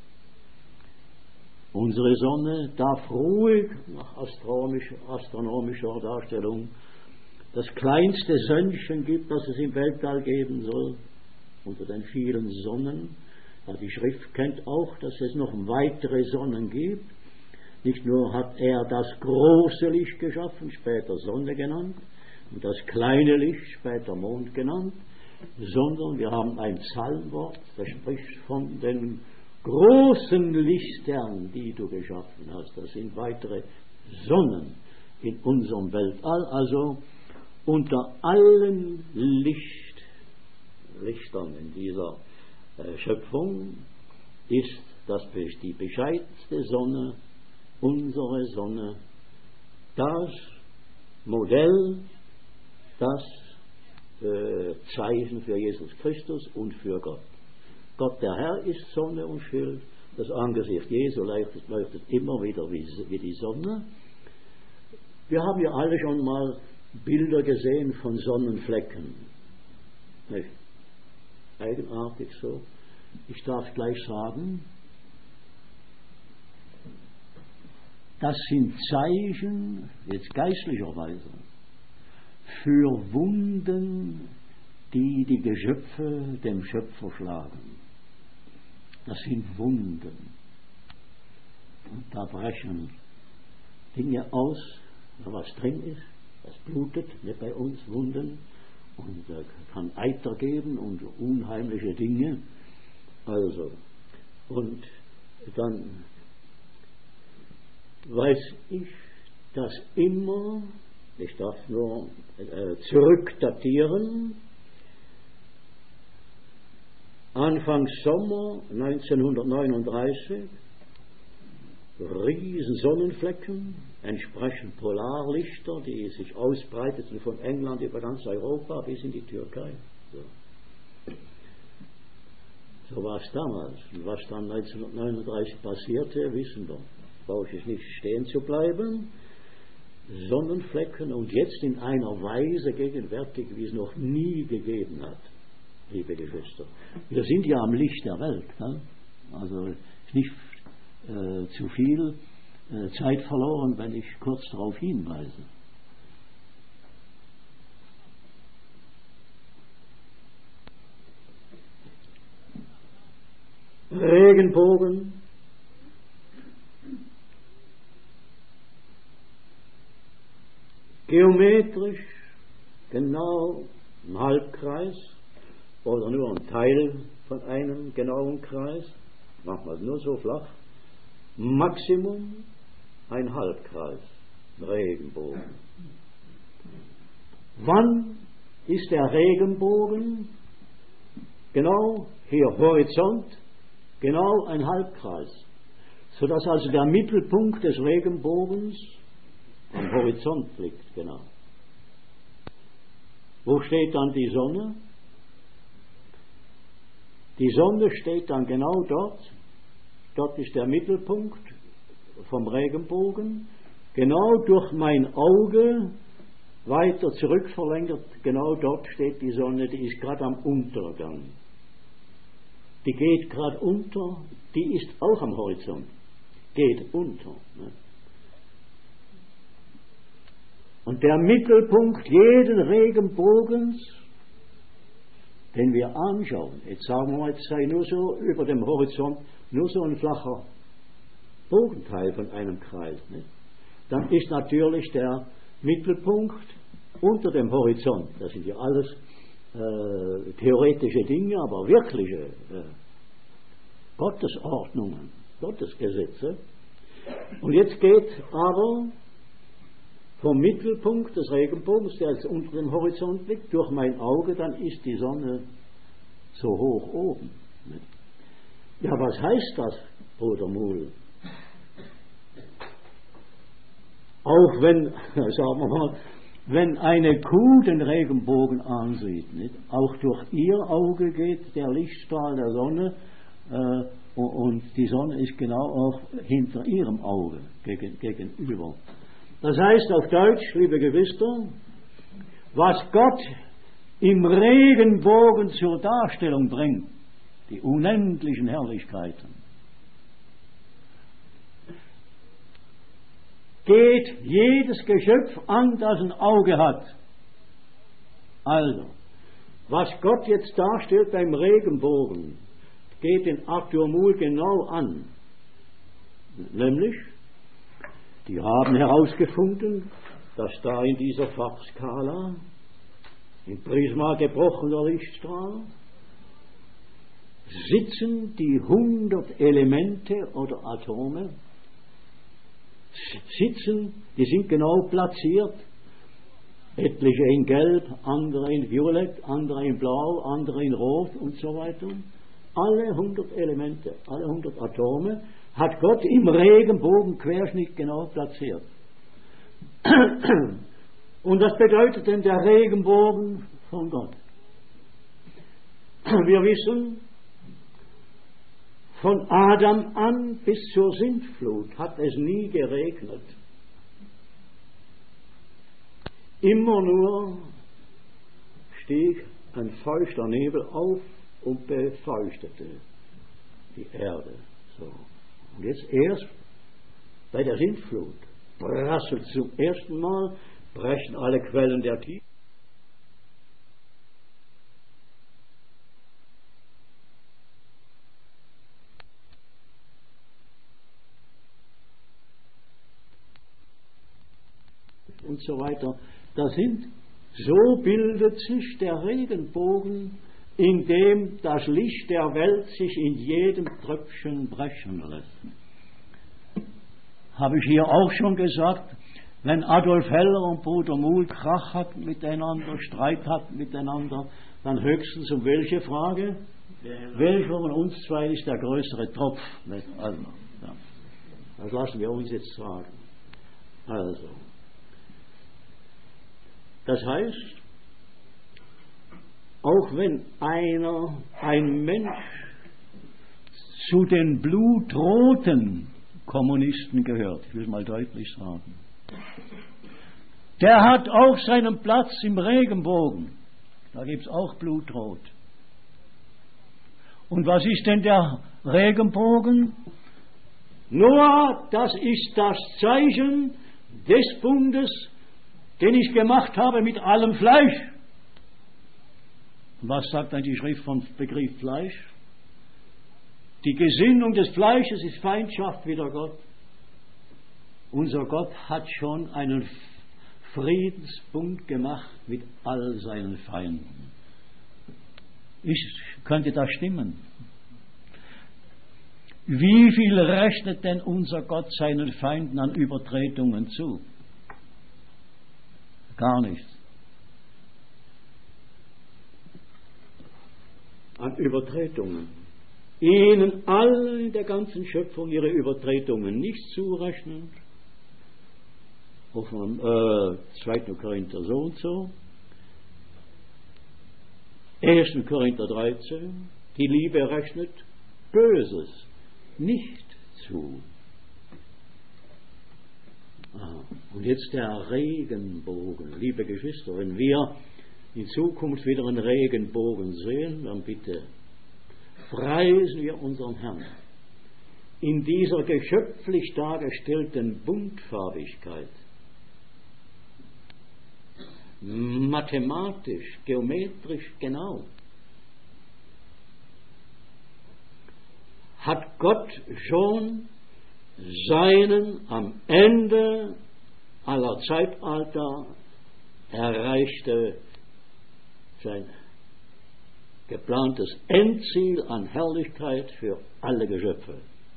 A: Unsere Sonne darf ruhig nach astronomischer, astronomischer Darstellung das kleinste Sönnchen gibt, das es im Weltall geben soll, unter den vielen Sonnen. Ja, die Schrift kennt auch, dass es noch weitere Sonnen gibt. Nicht nur hat er das große Licht geschaffen, später Sonne genannt, und das kleine Licht, später Mond genannt, sondern wir haben ein Psalmwort, das spricht von den großen Lichtern, die du geschaffen hast. Das sind weitere Sonnen in unserem Weltall. Also unter allen Licht, Lichtern in dieser äh, Schöpfung ist das die bescheidenste Sonne, unsere Sonne, das Modell, das äh, Zeichen für Jesus Christus und für Gott. Gott der Herr ist Sonne und Schild. Das Angesicht Jesu leuchtet, leuchtet immer wieder wie, wie die Sonne. Wir haben ja alle schon mal Bilder gesehen von Sonnenflecken. Nicht? Eigenartig so. Ich darf gleich sagen, das sind Zeichen, jetzt geistlicherweise, für Wunden, die die Geschöpfe dem Schöpfer schlagen. Das sind Wunden. Und da brechen Dinge aus, was drin ist. Das blutet, nicht bei uns Wunden. Und äh, kann Eiter geben und unheimliche Dinge. Also, und dann weiß ich, dass immer, ich darf nur äh, zurückdatieren, Anfang Sommer neunzehnhundertneununddreißig, riesen Sonnenflecken, entsprechend Polarlichter, die sich ausbreiteten von England über ganz Europa bis in die Türkei. So, so war es damals. Und was dann neunzehnhundertneununddreißig passierte, wissen wir. Brauche ich nicht stehen zu bleiben. Sonnenflecken und jetzt in einer Weise gegenwärtig, wie es noch nie gegeben hat, liebe Geschwister. Wir sind ja am Licht der Welt. Ne? Also nicht äh, zu viel äh, Zeit verloren, wenn ich kurz darauf hinweise. Regenbogen, geometrisch, genau im Halbkreis oder nur ein Teil von einem genauen Kreis, machen wir es nur so flach, Maximum ein Halbkreis, Regenbogen. Wann ist der Regenbogen? Genau hier Horizont, genau ein Halbkreis, sodass also der Mittelpunkt des Regenbogens am Horizont liegt, genau. Wo steht dann die Sonne? Die Sonne steht dann genau dort. Dort ist der Mittelpunkt vom Regenbogen. Genau durch mein Auge weiter zurückverlängert, genau dort steht die Sonne, die ist gerade am Untergang. Die geht gerade unter, die ist auch am Horizont. Geht unter. Ne? Und der Mittelpunkt jeden Regenbogens, den wir anschauen, jetzt sagen wir mal, jetzt sei nur so über dem Horizont, nur so ein flacher Bogenteil von einem Kreis, nicht? Dann ist natürlich der Mittelpunkt unter dem Horizont. Das sind ja alles äh, theoretische Dinge, aber wirkliche äh, Gottesordnungen, Gottesgesetze. Und jetzt geht aber vom Mittelpunkt des Regenbogens, der jetzt unter dem Horizont liegt, durch mein Auge, dann ist die Sonne so hoch oben. Ja, was heißt das, Bruder Muhl? Auch wenn, sagen wir mal, wenn eine Kuh den Regenbogen ansieht, nicht? Auch durch ihr Auge geht der Lichtstrahl der Sonne äh, und die Sonne ist genau auch hinter ihrem Auge gegen, gegenüber. Das heißt auf Deutsch, liebe Geschwister, was Gott im Regenbogen zur Darstellung bringt, die unendlichen Herrlichkeiten, geht jedes Geschöpf an, das ein Auge hat. Also, was Gott jetzt darstellt beim Regenbogen, geht den Arthur Muhl genau an. Nämlich, die haben herausgefunden, dass da in dieser Farbskala, im Prisma gebrochener Lichtstrahl, sitzen die hundert Elemente oder Atome, sitzen, die sind genau platziert, etliche in Gelb, andere in Violett, andere in Blau, andere in Rot und so weiter. Alle hundert Elemente, alle hundert Atome hat Gott im Regenbogenquerschnitt genau platziert. Und das bedeutet denn, der Regenbogen von Gott. Wir wissen, von Adam an bis zur Sintflut hat es nie geregnet. Immer nur stieg ein feuchter Nebel auf und befeuchtete die Erde. So. Und jetzt erst bei der Sintflut prasselt zum ersten Mal, brechen alle Quellen der Tiefe. Und so weiter. Das sind, so bildet sich der Regenbogen, in dem das Licht der Welt sich in jedem Tröpfchen brechen lässt. Habe ich hier auch schon gesagt, wenn Adolf Heller und Bruder Muhl Krach hat miteinander, Streit hat miteinander, dann höchstens um welche Frage? Welcher von uns zwei ist der größere Tropf? Also, ja. Das lassen wir uns jetzt sagen. Also, das heißt, auch wenn einer, ein Mensch zu den blutroten Kommunisten gehört, ich will es mal deutlich sagen, der hat auch seinen Platz im Regenbogen. Da gibt es auch Blutrot. Und was ist denn der Regenbogen? Noah, das ist das Zeichen des Bundes, den ich gemacht habe mit allem Fleisch. Und was sagt dann die Schrift vom Begriff Fleisch? Die Gesinnung des Fleisches ist Feindschaft wider Gott. Unser Gott hat schon einen Friedensbund gemacht mit all seinen Feinden. Ich, könnte das stimmen? Wie viel rechnet denn unser Gott seinen Feinden an Übertretungen zu? Gar nichts. An Übertretungen. Ihnen allen in der ganzen Schöpfung ihre Übertretungen nicht zurechnen. Auf dem äh, zweiten Korinther so und so. ersten Korinther dreizehn. Die Liebe rechnet Böses nicht zu. Aha. Und jetzt der Regenbogen. Liebe Geschwister, wenn wir in Zukunft wieder einen Regenbogen sehen, dann bitte preisen wir unseren Herrn in dieser geschöpflich dargestellten Buntfarbigkeit. Mathematisch, geometrisch genau. Hat Gott schon seinen am Ende aller Zeitalter erreichte, sein geplantes Endziel an Herrlichkeit für alle Geschöpfe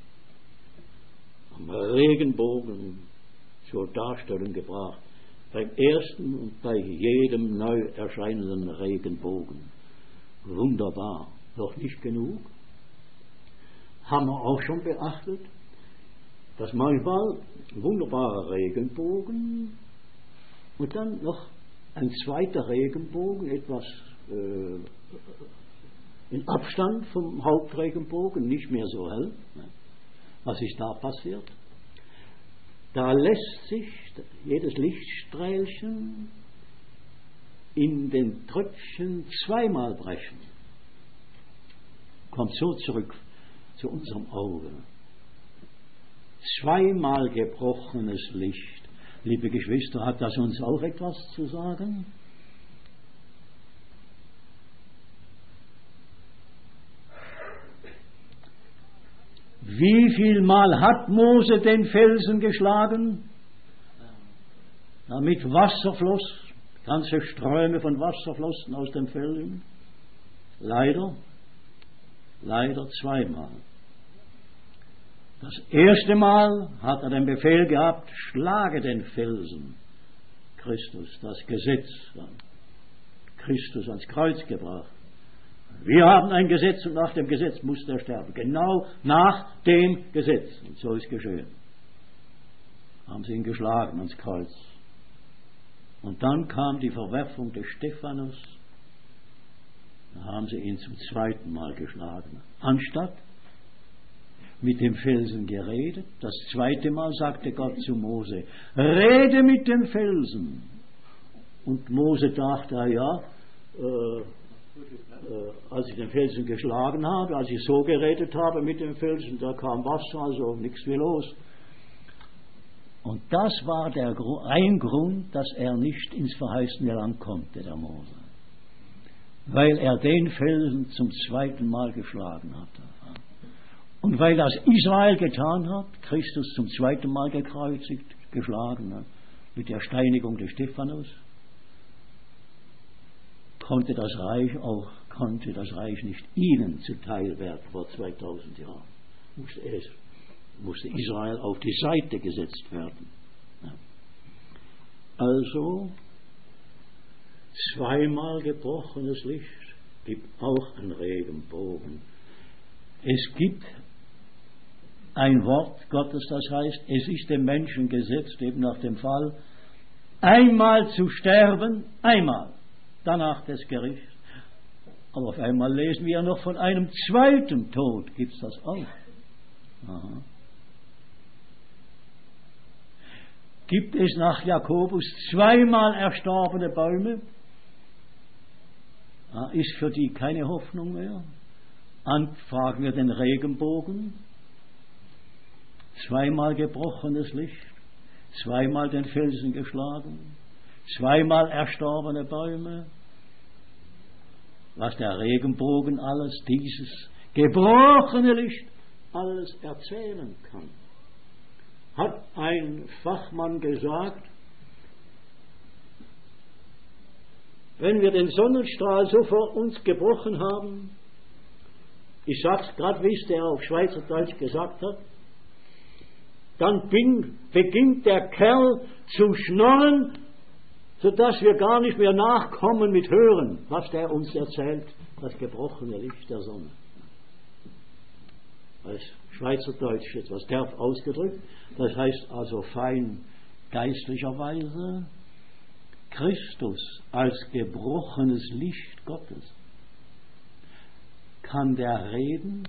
A: am Regenbogen zur Darstellung gebracht, beim ersten und bei jedem neu erscheinenden Regenbogen. Wunderbar. Doch nicht genug. Haben wir auch schon beachtet, dass manchmal ein wunderbarer Regenbogen und dann noch ein zweiter Regenbogen, etwas äh, in Abstand vom Hauptregenbogen, nicht mehr so hell. Was ist da passiert? Da lässt sich jedes Lichtstrählchen in den Tröpfchen zweimal brechen. Kommt so zurück zu unserem Auge. Zweimal gebrochenes Licht. Liebe Geschwister, hat das uns auch etwas zu sagen? Wie viel Mal hat Mose den Felsen geschlagen, damit Wasser floss, ganze Ströme von Wasser flossen aus dem Felsen? Leider, leider zweimal. Das erste Mal hat er den Befehl gehabt, schlage den Felsen. Christus, das Gesetz, Christus ans Kreuz gebracht. Wir haben ein Gesetz und nach dem Gesetz muss er sterben. Genau nach dem Gesetz. Und so ist geschehen. Haben sie ihn geschlagen ans Kreuz. Und dann kam die Verwerfung des Stephanus Da haben sie ihn zum zweiten Mal geschlagen. Anstatt mit dem Felsen geredet, das zweite Mal sagte Gott zu Mose, rede mit dem Felsen. Und Mose dachte, ja, äh, äh, als ich den Felsen geschlagen habe, als ich so geredet habe mit dem Felsen, da kam Wasser, also nichts mehr los. Und das war der, ein Grund, dass er nicht ins verheißene Land konnte, der Mose. Weil er den Felsen zum zweiten Mal geschlagen hatte. Und weil das Israel getan hat, Christus zum zweiten Mal gekreuzigt, geschlagen hat, mit der Steinigung des Stephanus, konnte das Reich auch, konnte das Reich nicht ihnen zuteil werden vor zweitausend Jahren. Musste es, musste Israel auf die Seite gesetzt werden. Ja. Also, zweimal gebrochenes Licht gibt auch einen Regenbogen. Es gibt ein Wort Gottes, das heißt, es ist dem Menschen gesetzt, eben nach dem Fall, einmal zu sterben, einmal, danach des Gerichts. Aber auf einmal lesen wir noch von einem zweiten Tod, gibt es das auch. Aha. Gibt es nach Jakobus zweimal erstorbene Bäume? Ja, ist für die keine Hoffnung mehr? Anfragen wir den Regenbogen, zweimal gebrochenes Licht, zweimal den Felsen geschlagen, zweimal erstorbene Bäume, was der Regenbogen alles, dieses gebrochene Licht, alles erzählen kann. Hat ein Fachmann gesagt, wenn wir den Sonnenstrahl so vor uns gebrochen haben, ich sag's gerade, wie es der auf Schweizerdeutsch gesagt hat, dann bin, beginnt der Kerl zu schnorren, sodass wir gar nicht mehr nachkommen mit Hören, was der uns erzählt, das gebrochene Licht der Sonne. Als Schweizerdeutsch etwas derb ausgedrückt, das heißt also fein geistlicherweise, Christus als gebrochenes Licht Gottes. Kann der reden?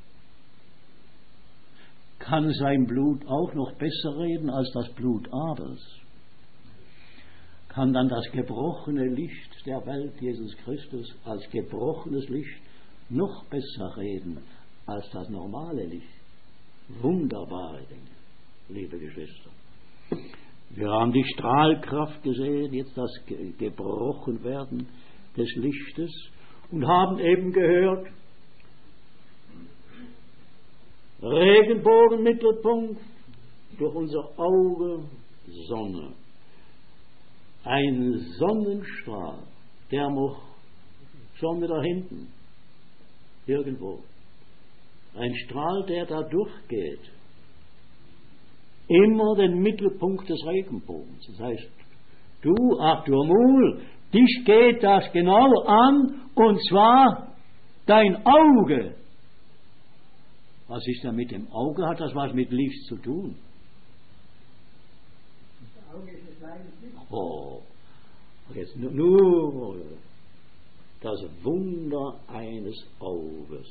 A: Kann sein Blut auch noch besser reden als das Blut Abels? Kann dann das gebrochene Licht der Welt, Jesus Christus, als gebrochenes Licht noch besser reden als das normale Licht? Wunderbare Dinge, liebe Geschwister. Wir haben die Strahlkraft gesehen, jetzt das Gebrochenwerden des Lichtes und haben eben gehört, Regenbogen, Mittelpunkt, durch unser Auge Sonne. Ein Sonnenstrahl, der noch schon wieder hinten, irgendwo. Ein Strahl, der da durchgeht. Immer den Mittelpunkt des Regenbogens. Das heißt, du, Arthur Muhl, dich geht das genau an, und zwar dein Auge. Was ist denn mit dem Auge? Hat das was mit Licht zu tun? Das Auge ist das Licht. Oh, jetzt nur, nur das Wunder eines Auges.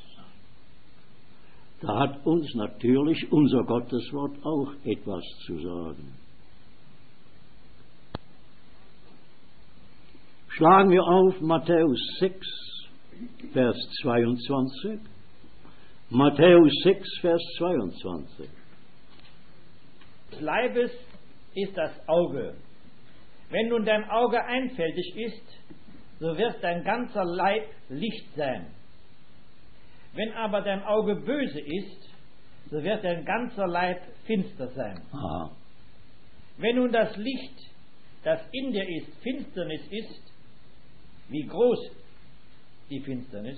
A: Da hat uns natürlich unser Gotteswort auch etwas zu sagen. Schlagen wir auf Matthäus sechs, Vers zweiundzwanzig. Matthäus sechs, Vers zweiundzwanzig.
B: Des Leibes ist das Auge. Wenn nun dein Auge einfältig ist, so wird dein ganzer Leib Licht sein. Wenn aber dein Auge böse ist, so wird dein ganzer Leib finster sein.
A: Aha.
B: Wenn nun das Licht, das in dir ist, Finsternis ist, wie groß die Finsternis?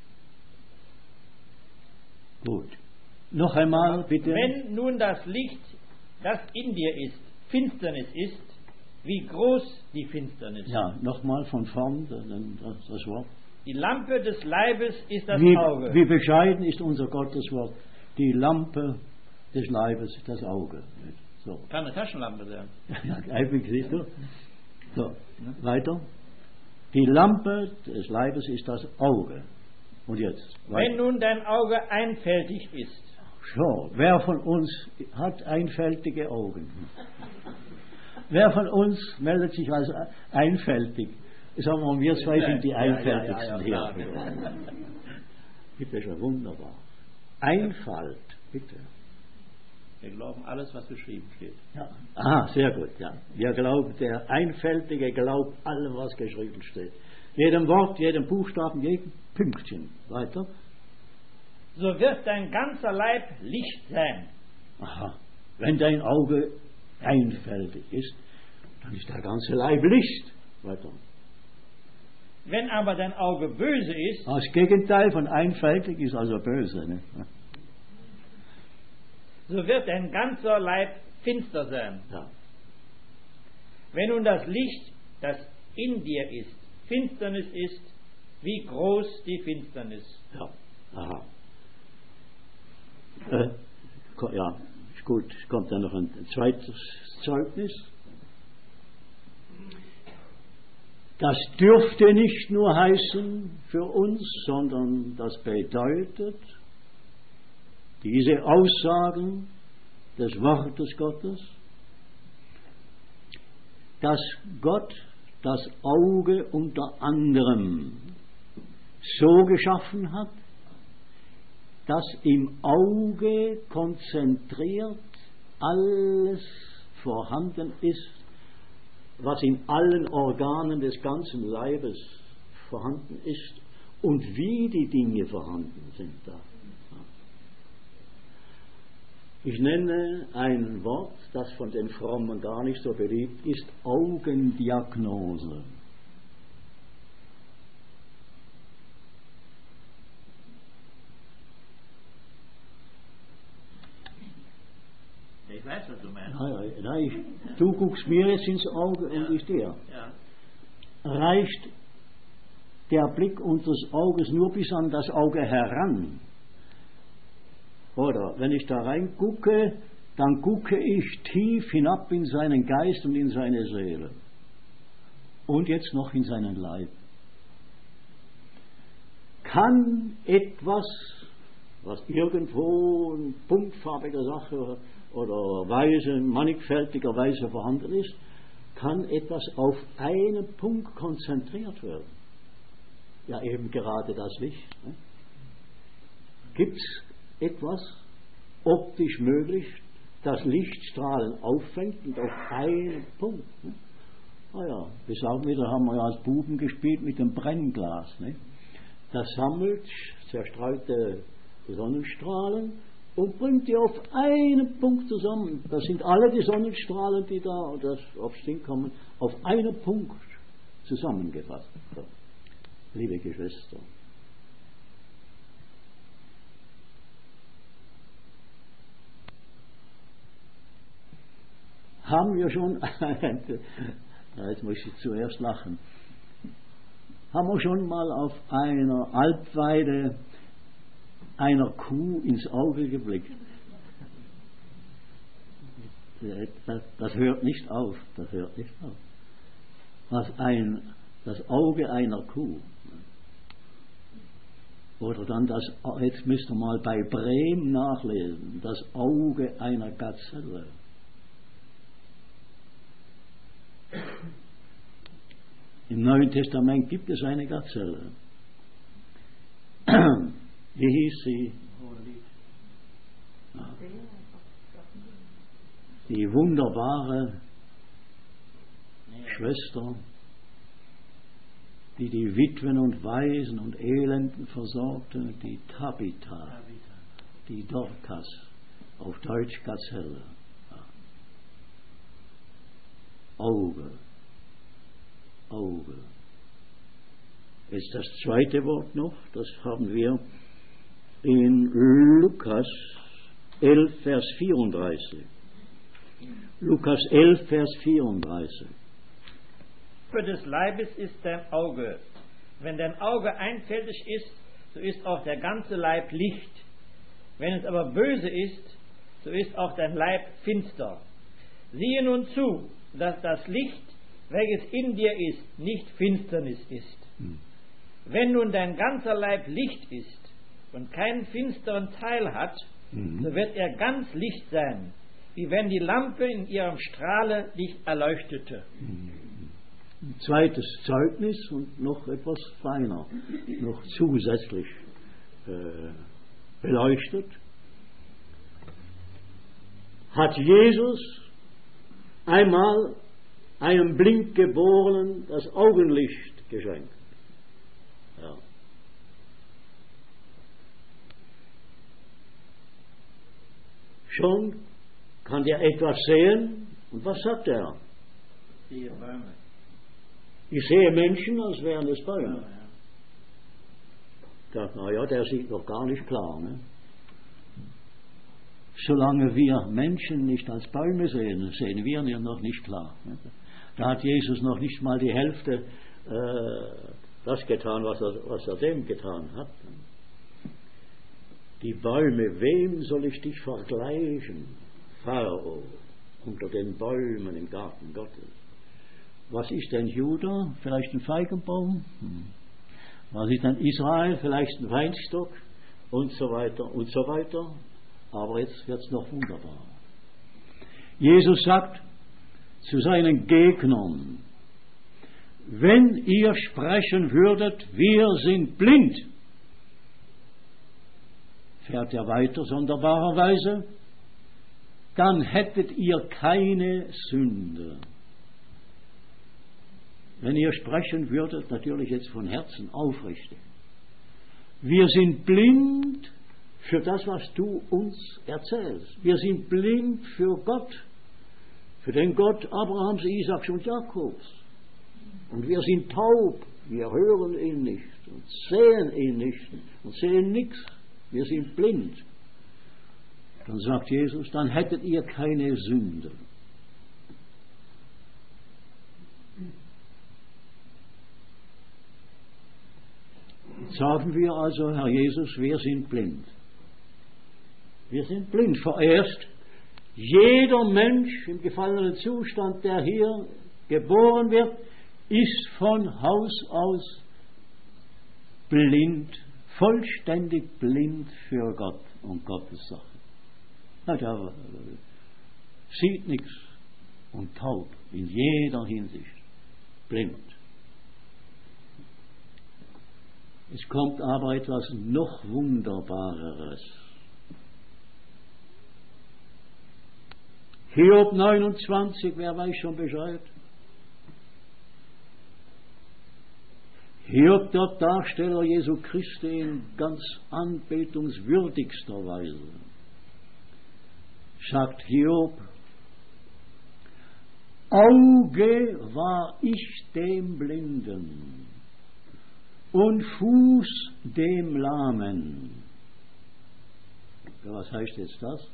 A: Gut. Noch einmal bitte.
B: Wenn nun das Licht, das in dir ist, Finsternis ist, wie groß die Finsternis?
A: Ja, nochmal von vorn das, das Wort.
B: Die Lampe des Leibes ist das
A: wie,
B: Auge.
A: Wie bescheiden ist unser Gotteswort. Die Lampe des Leibes ist das Auge. So.
B: Kann eine Taschenlampe sein.
A: Ja, einfach, siehst du. So, weiter. Die Lampe des Leibes ist das Auge. Und jetzt?
B: Wenn nun dein Auge einfältig ist.
A: So, wer von uns hat einfältige Augen? Wer von uns meldet sich als einfältig? Sagen wir, wir zwei sind die einfältigsten hier. Ja, ja, ja, ja. Bitte schon, wunderbar. Einfalt, bitte.
C: Wir glauben alles, was geschrieben steht.
A: Ja. Aha, sehr gut, ja. Wir glauben, der Einfältige glaubt allem, was geschrieben steht. Jedem Wort, jedem Buchstaben, jedem Pünktchen. Weiter.
B: So wird dein ganzer Leib Licht sein.
A: Aha. Wenn dein Auge einfältig ist, dann ist der ganze Leib Licht. Weiter.
B: Wenn aber dein Auge böse ist.
A: Das Gegenteil von einfältig ist also böse. Ne?
B: So wird dein ganzer Leib finster sein.
A: Ja. Wenn
B: nun das Licht, das in dir ist, Finsternis ist, wie groß die Finsternis.
A: Ja, aha. Äh, ja, gut, kommt dann noch ein zweites Zeugnis. Das dürfte nicht nur heißen für uns, sondern das bedeutet, diese Aussagen des Wortes Gottes, dass Gott das Auge unter anderem so geschaffen hat, dass im Auge konzentriert alles vorhanden ist, was in allen Organen des ganzen Leibes vorhanden ist und wie die Dinge vorhanden sind da. Ich nenne ein Wort, das von den Frommen gar nicht so beliebt ist, Augendiagnose.
C: Ich weiß, was du meinst.
A: Nein, nein, ich, du guckst mir jetzt ins Auge
C: ja.
A: und ich dir.
C: Ja.
A: Reicht der Blick unseres Auges nur bis an das Auge heran? Oder wenn ich da reingucke, dann gucke ich tief hinab in seinen Geist und in seine Seele. Und jetzt noch in seinen Leib. Kann etwas, was irgendwo in punktfarbiger Sache oder Weise, mannigfältiger Weise vorhanden ist, kann etwas auf einen Punkt konzentriert werden? Ja, eben gerade das Licht. Ne? Gibt es etwas optisch möglich, das Lichtstrahlen auffängt und auf einen Punkt? Ne? Ah ja, wir sagen wieder, haben wir ja als Buben gespielt mit dem Brennglas. Ne? Das sammelt zerstreute Sonnenstrahlen und bringt die auf einen Punkt zusammen. Das sind alle die Sonnenstrahlen, die da das aufs Ding kommen, auf einen Punkt zusammengefasst. So. Liebe Geschwister, haben wir schon, jetzt muss ich zuerst lachen, haben wir schon mal auf einer Alpweide einer Kuh ins Auge geblickt? Das, das hört nicht auf, das hört nicht auf. Was ein, das Auge einer Kuh. Oder dann das, jetzt müsst ihr mal bei Brehm nachlesen, das Auge einer Gazelle. Im Neuen Testament gibt es eine Gazelle. Wie hieß sie? Ja. Die wunderbare Schwester, die die Witwen und Waisen und Elenden versorgte, die Tabitha, die Dorcas, auf Deutsch Gazelle. Ja. Auge, Auge. Jetzt das zweite Wort noch, das haben wir in Lukas elf, Vers vierunddreißig. Lukas elf, Vers vierunddreißig.
B: Für des Leibes ist dein Auge. Wenn dein Auge einfältig ist, so ist auch der ganze Leib Licht. Wenn es aber böse ist, so ist auch dein Leib finster. Siehe nun zu, dass das Licht welches in dir ist, nicht Finsternis ist. Hm. Wenn nun dein ganzer Leib Licht ist und keinen finsteren Teil hat, hm. so wird er ganz Licht sein, wie wenn die Lampe in ihrem Strahle dich erleuchtete.
A: Hm. Ein zweites Zeugnis und noch etwas feiner, noch zusätzlich äh, beleuchtet. Hat Jesus einmal einem Blindgeborenen das Augenlicht geschenkt. Ja. Schon kann der etwas sehen, und was sagt er?
B: Ich sehe Bäume.
A: Ich sehe Menschen, als wären es Bäume.
B: Ja, ja.
A: Ich dachte, na ja, der sieht noch gar nicht klar. Ne? Solange wir Menschen nicht als Bäume sehen, sehen wir ihn noch nicht klar. Ne? Da hat Jesus noch nicht mal die Hälfte äh, das getan, was er, was er dem getan hat. Die Bäume, wem soll ich dich vergleichen? Pharao, unter den Bäumen im Garten Gottes. Was ist denn Juda? Vielleicht ein Feigenbaum? Hm. Was ist denn Israel? Vielleicht ein Weinstock? Und so weiter und so weiter. Aber jetzt wird es noch wunderbar. Jesus sagt zu seinen Gegnern, wenn ihr sprechen würdet, wir sind blind, fährt er weiter sonderbarerweise, dann hättet ihr keine Sünde. Wenn ihr sprechen würdet, natürlich jetzt von Herzen aufrichtig, wir sind blind für das, was du uns erzählst. Wir sind blind für Gott, für den Gott Abrahams, Isaaks und Jakobs. Und wir sind taub, wir hören ihn nicht und sehen ihn nicht und sehen nichts. Wir sind blind. Dann sagt Jesus, dann hättet ihr keine Sünde. Jetzt sagen wir also, Herr Jesus, wir sind blind. Wir sind blind. Vorerst, jeder Mensch im gefallenen Zustand, der hier geboren wird, ist von Haus aus blind, vollständig blind für Gott und Gottes Sache. Na, der sieht nichts und taub in jeder Hinsicht. Blind. Es kommt aber etwas noch Wunderbareres. Hiob neunundzwanzig, wer weiß schon Bescheid? Hiob, der Darsteller Jesu Christi in ganz anbetungswürdigster Weise, sagt Hiob, Auge war ich dem Blinden und Fuß dem Lahmen. Ja, was heißt jetzt das?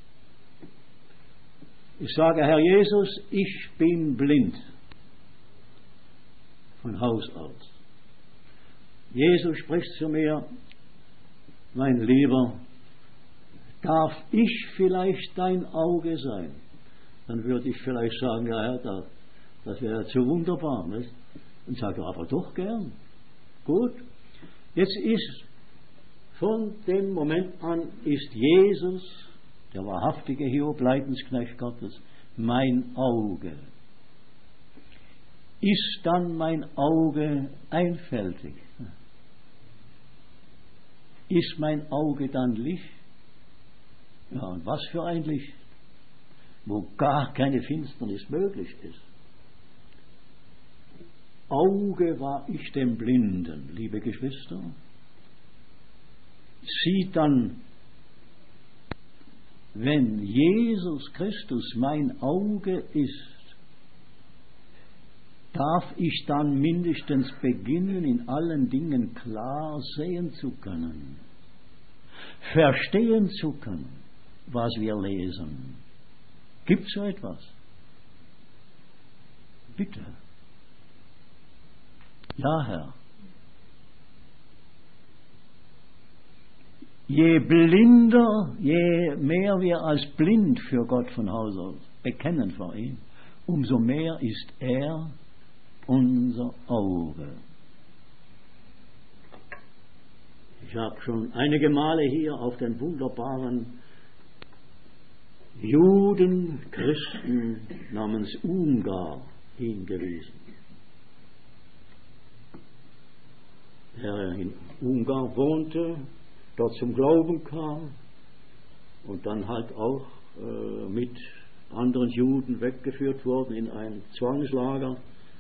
A: Ich sage, Herr Jesus, ich bin blind von Haus aus. Jesus spricht zu mir, mein Lieber, darf ich vielleicht dein Auge sein? Dann würde ich vielleicht sagen, ja Herr, das, das wäre zu wunderbar. Nicht? Und sage, aber doch gern. Gut, jetzt ist, von dem Moment an ist Jesus, der wahrhaftige Hiob, Leidensknecht Gottes, mein Auge. Ist dann mein Auge einfältig? Ist mein Auge dann Licht? Ja, und was für ein Licht, wo gar keine Finsternis möglich ist. Auge war ich dem Blinden, liebe Geschwister. Sieht dann, wenn Jesus Christus mein Auge ist, darf ich dann mindestens beginnen, in allen Dingen klar sehen zu können, verstehen zu können, was wir lesen. Gibt es so etwas? Bitte. Ja, Herr. Je blinder, je mehr wir als blind für Gott von Haus aus bekennen vor ihm, umso mehr ist er unser Auge. Ich habe schon einige Male hier auf den wunderbaren Judenchristen namens Ungar hingewiesen. Der in Ungarn wohnte, dort zum Glauben kam und dann halt auch äh, mit anderen Juden weggeführt worden in ein Zwangslager.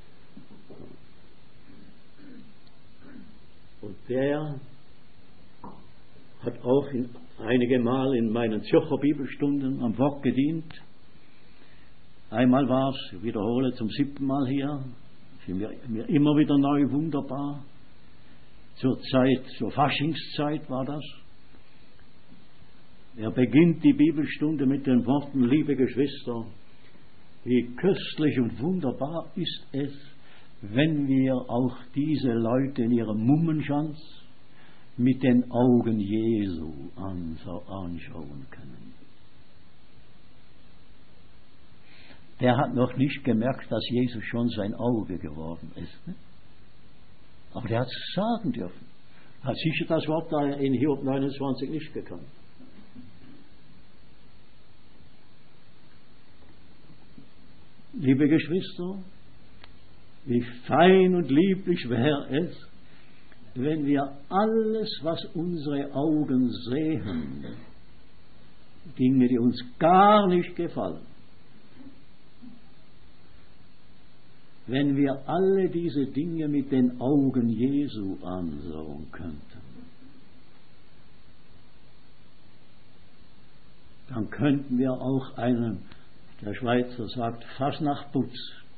A: Und der hat auch in, einige Mal in meinen Zürcher Bibelstunden am Wort gedient. Einmal war es, ich wiederhole zum siebten Mal hier, für mir, mir immer wieder neu wunderbar. Zur Zeit, zur Faschingszeit war das. Er beginnt die Bibelstunde mit den Worten: Liebe Geschwister, wie köstlich und wunderbar ist es, wenn wir auch diese Leute in ihrem Mummenschanz mit den Augen Jesu anschauen können. Der hat noch nicht gemerkt, dass Jesus schon sein Auge geworden ist. Ne? Aber der hat es sagen dürfen. Hat sicher das Wort da in Hiob neunundzwanzig nicht gekannt. Liebe Geschwister, wie fein und lieblich wäre es, wenn wir alles, was unsere Augen sehen, Dinge, die uns gar nicht gefallen, wenn wir alle diese Dinge mit den Augen Jesu anschauen könnten, dann könnten wir auch einem, der Schweizer sagt, Fasnachtputz,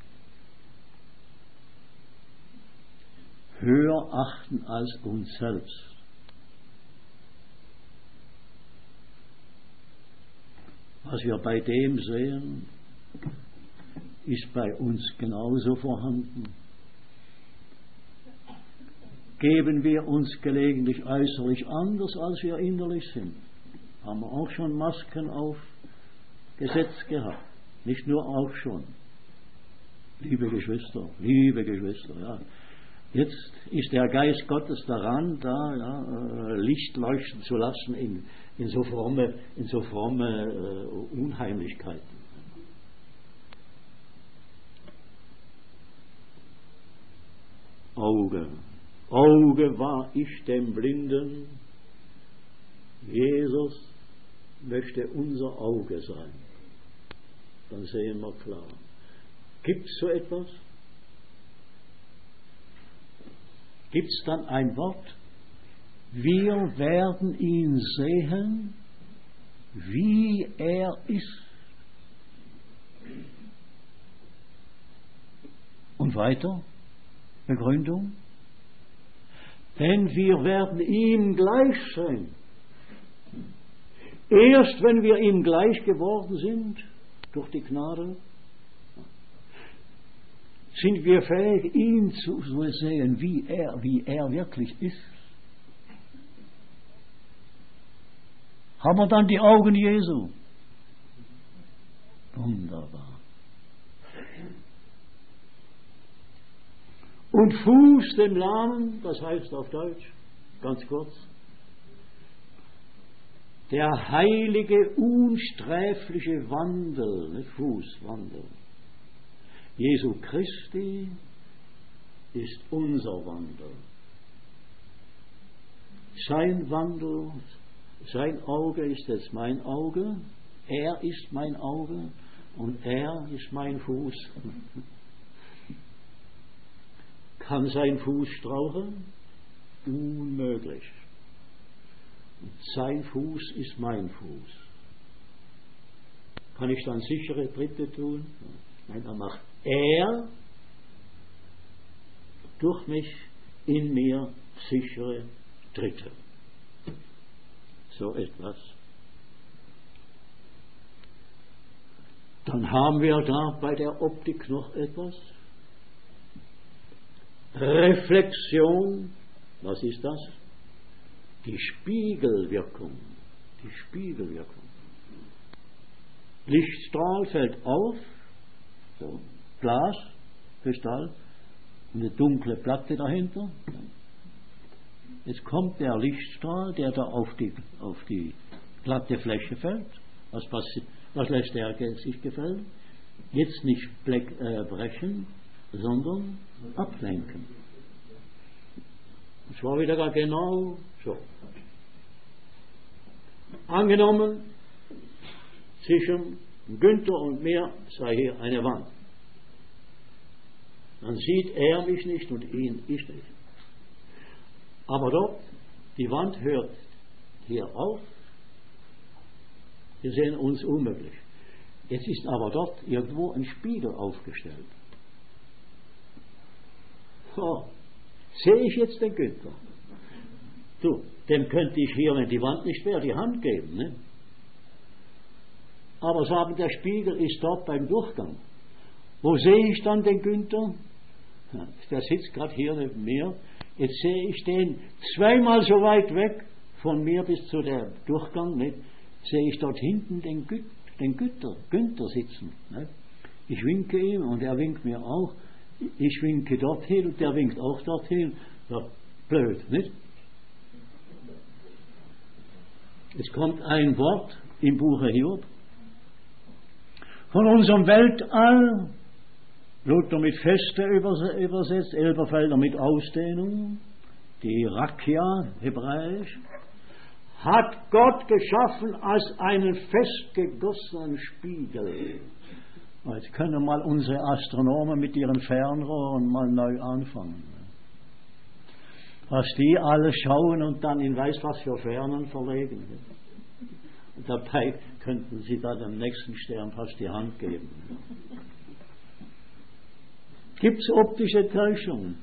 A: höher achten als uns selbst. Was wir bei dem sehen, ist bei uns genauso vorhanden. Geben wir uns gelegentlich äußerlich anders, als wir innerlich sind. Haben wir auch schon Masken aufgesetzt gehabt. Nicht nur auch schon. Liebe Geschwister, liebe Geschwister, ja. Jetzt ist der Geist Gottes daran, da ja, Licht leuchten zu lassen in, in so fromme, in so fromme äh, Unheimlichkeiten. Auge. Auge war ich dem Blinden. Jesus möchte unser Auge sein. Dann sehen wir klar. Gibt es so etwas? Gibt es dann ein Wort? Wir werden ihn sehen, wie er ist. Und weiter? Begründung? Denn wir werden ihm gleich sein. Erst wenn wir ihm gleich geworden sind, durch die Gnade, sind wir fähig, ihn zu sehen, wie er, wie er wirklich ist. Haben wir dann die Augen Jesu? Wunderbar. Und Fuß dem Lahmen, das heißt auf Deutsch, ganz kurz, der heilige, unsträfliche Wandel, nicht Fußwandel, Jesu Christi ist unser Wandel. Sein Wandel, sein Auge ist jetzt mein Auge, er ist mein Auge und er ist mein Fuß. Kann sein Fuß straucheln? Unmöglich. Und sein Fuß ist mein Fuß. Kann ich dann sichere Tritte tun? Nein, dann macht er durch mich in mir sichere Tritte. So etwas. Dann haben wir da bei der Optik noch etwas. Reflexion, was ist das? Die Spiegelwirkung. Die Spiegelwirkung. Lichtstrahl fällt auf, so, Glas, Kristall, eine dunkle Platte dahinter. Jetzt kommt der Lichtstrahl, der da auf die, auf die glatte Fläche fällt. Was, passiert, was lässt er sich gefallen? Jetzt nicht bleck, äh, brechen, sondern ablenken. Das war wieder genau so. Angenommen, zwischen Günther und mir sei hier eine Wand. Dann sieht er mich nicht und ihn ich nicht. Aber dort, die Wand hört hier auf. Wir sehen uns unmöglich. Jetzt ist aber dort irgendwo ein Spiegel aufgestellt. So, sehe ich jetzt den Günther? Du, dem könnte ich hier, wenn die Wand nicht wäre, die Hand geben. Ne? Aber sagen, der Spiegel ist dort beim Durchgang. Wo sehe ich dann den Günther? Ja, der sitzt gerade hier neben mir. Jetzt sehe ich den zweimal so weit weg von mir bis zu der Durchgang. Ne? Sehe ich dort hinten den, Gü den Günther, Günther sitzen. Ne? Ich winke ihm und er winkt mir auch. Ich winke dorthin und der winkt auch dorthin. Ja, blöd, nicht? Es kommt ein Wort im Buche Hiob von unserem Weltall, Luther mit Feste übersetzt, Elberfelder mit Ausdehnung, die Rakia, hebräisch, hat Gott geschaffen als einen festgegossenen Spiegel. Jetzt können mal unsere Astronomen mit ihren Fernrohren mal neu anfangen. Was die alle schauen und dann in weiß was für Fernen verlegen. Und dabei könnten sie da dem nächsten Stern fast die Hand geben. Gibt es optische Täuschungen?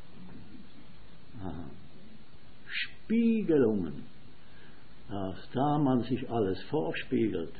A: Aha. Spiegelungen. Ach, da man sich alles vorspiegelt.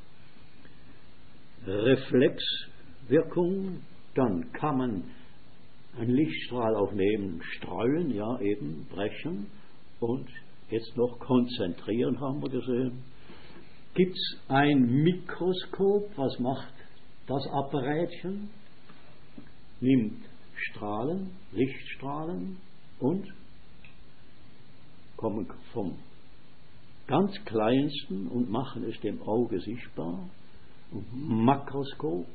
A: Reflexwirkung, dann kann man einen Lichtstrahl auch neben streuen, ja eben, brechen und jetzt noch konzentrieren, haben wir gesehen. Gibt es ein Mikroskop, was macht das Apparätchen? Nimmt Strahlen, Lichtstrahlen und kommen vom ganz Kleinsten und machen es dem Auge sichtbar. Makroskop,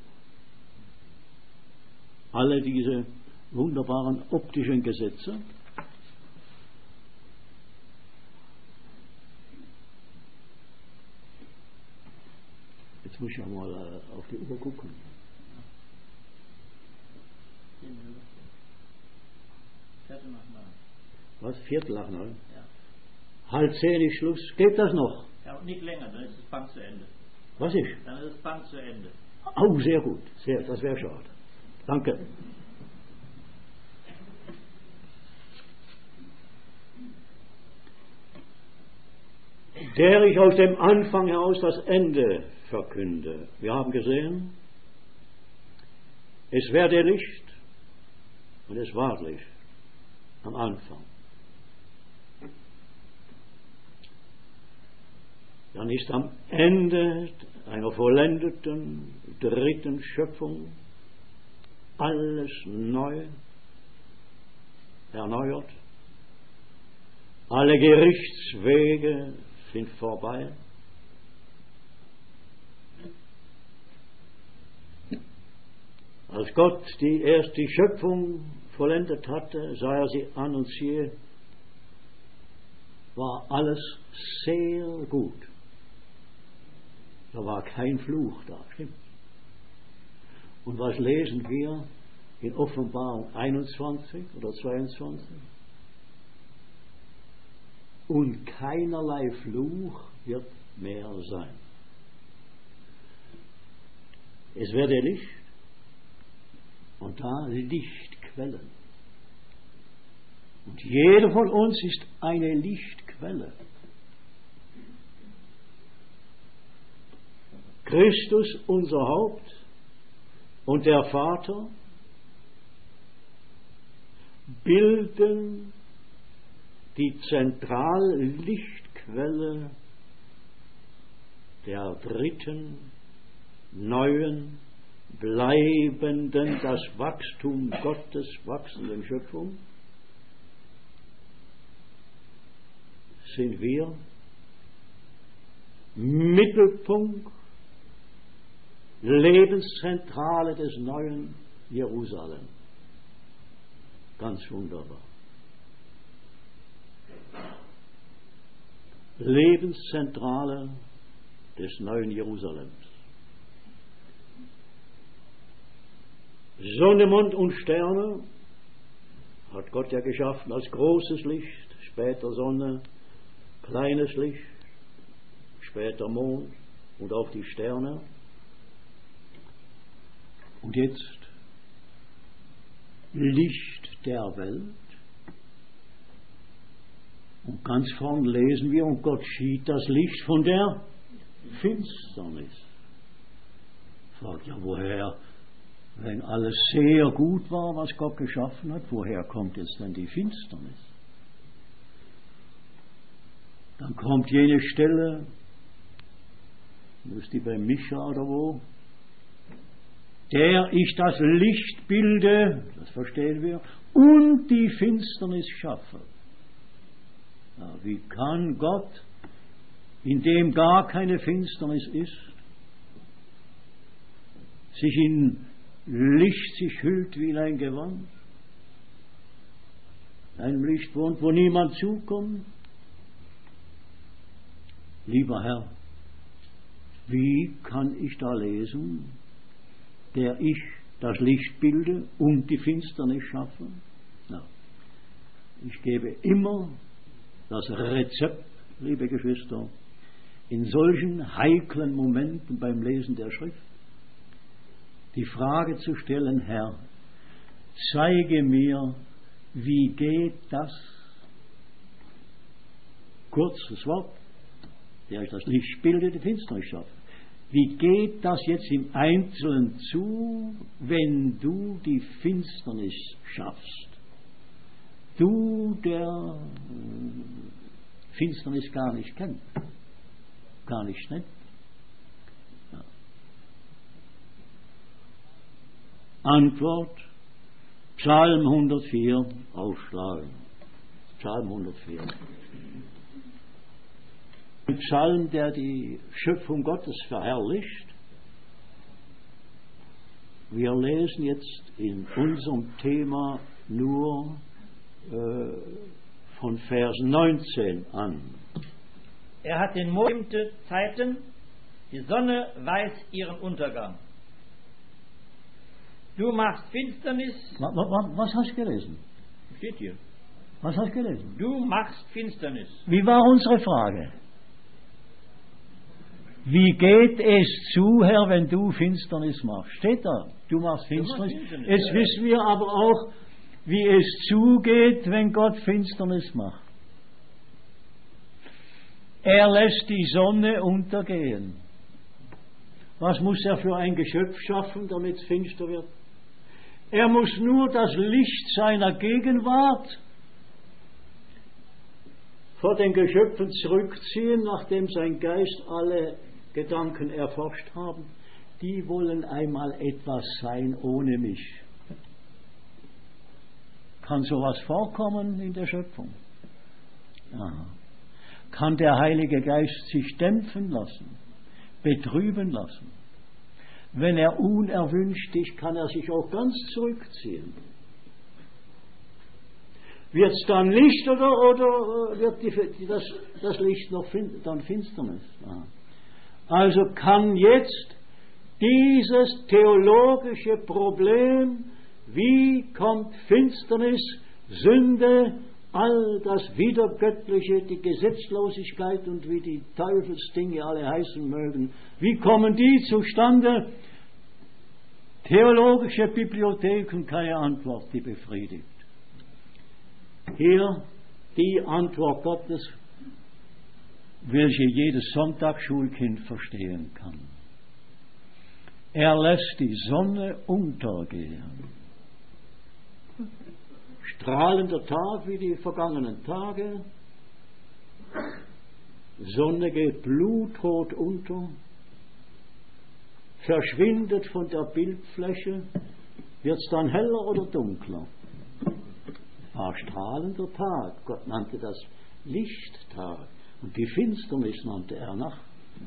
A: alle diese wunderbaren optischen Gesetze. Jetzt muss ich ja mal äh, auf die Uhr gucken.
B: Viertel nach neun.
A: Was? Viertel nach neun?
B: Ja.
A: Halb zehn ist Schluss. Geht das noch?
B: Ja, nicht länger, dann ist das Band zu Ende.
A: Was ist?
B: Dann ist das Band zu Ende.
A: Oh, sehr gut. Sehr, das wäre schade. Danke. Der ich aus dem Anfang heraus das Ende verkünde. Wir haben gesehen, es werde Licht und es war Licht am Anfang. Dann ist am Ende einer vollendeten dritten Schöpfung alles neu, erneuert. Alle Gerichtswege sind vorbei. Als Gott die erst die Schöpfung vollendet hatte, sah er sie an und siehe, war alles sehr gut. Da war kein Fluch da, stimmt? Und was lesen wir in Offenbarung einundzwanzig oder zweiundzwanzig? Und keinerlei Fluch wird mehr sein. Es werde Licht und da Lichtquellen. Und jeder von uns ist eine Lichtquelle. Christus, unser Haupt, und der Vater bilden die Zentrallichtquelle der dritten, neuen bleibenden, das Wachstum Gottes wachsenden Schöpfung, sind wir Mittelpunkt, Lebenszentrale des neuen Jerusalem. Ganz wunderbar. Lebenszentrale des neuen Jerusalems. Sonne, Mond und Sterne hat Gott ja geschaffen als großes Licht, später Sonne, kleines Licht, später Mond und auch die Sterne. Und jetzt Licht der Welt. Und ganz vorn lesen wir, und Gott schied das Licht von der Finsternis. Fragt ja, woher, wenn alles sehr gut war, was Gott geschaffen hat, woher kommt jetzt denn die Finsternis? Dann kommt jene Stelle, ist die bei Micha oder wo? Der ich das Licht bilde, das verstehen wir, und die Finsternis schaffe. Ja, wie kann Gott, in dem gar keine Finsternis ist, sich in Licht sich hüllt wie in ein Gewand, einem Licht wohnt, wo niemand zukommt? Lieber Herr, wie kann ich da lesen, der ich das Licht bilde und die Finsternis schaffe? Na, ich gebe immer das Rezept, liebe Geschwister, in solchen heiklen Momenten beim Lesen der Schrift, die Frage zu stellen, Herr, zeige mir, wie geht das? Kurzes Wort, der ich das Licht bilde, die Finsternis schaffe. Wie geht das jetzt im Einzelnen zu, wenn du die Finsternis schaffst? Du, der Finsternis gar nicht kennt, gar nicht nennt. Ja. Antwort, Psalm hundertvier, aufschlagen. Psalm hundertvier. Ein Psalm, der die Schöpfung Gottes verherrlicht. Wir lesen jetzt in unserem Thema nur äh, von Vers neunzehn an.
B: Er hat den Mond Zeiten, die Sonne weiß ihren Untergang. Du machst Finsternis.
A: Was, was, was hast du gelesen?
B: Steht hier.
A: Was hast du gelesen?
B: Du machst Finsternis.
A: Wie war unsere Frage? Wie geht es zu, Herr, wenn du Finsternis machst? Steht da, du machst Finsternis. Du machst Finsternis. Jetzt ja. Wissen wir aber auch, wie es zugeht, wenn Gott Finsternis macht. Er lässt die Sonne untergehen. Was muss er für ein Geschöpf schaffen, damit es finster wird? Er muss nur das Licht seiner Gegenwart vor den Geschöpfen zurückziehen, nachdem sein Geist alle Gedanken erforscht haben. Die wollen einmal etwas sein ohne mich. Kann sowas vorkommen in der Schöpfung? Aha. Kann der Heilige Geist sich dämpfen lassen, betrüben lassen? Wenn er unerwünscht ist, kann er sich auch ganz zurückziehen. Wird es dann Licht oder, oder wird die, das, das Licht noch fin, dann Finsternis? Aha. Also kann jetzt dieses theologische Problem, wie kommt Finsternis, Sünde, all das Widergöttliche, die Gesetzlosigkeit und wie die Teufelsdinge alle heißen mögen, wie kommen die zustande? Theologische Bibliotheken, keine Antwort, die befriedigt. Hier die Antwort Gottes, welche jedes Sonntagsschulkind verstehen kann. Er lässt die Sonne untergehen. Strahlender Tag wie die vergangenen Tage. Sonne geht blutrot unter. verschwindet von der Bildfläche, wird es dann heller oder dunkler? War strahlender Tag. Gott nannte das Lichttag. Und die Finsternis nannte er Nacht.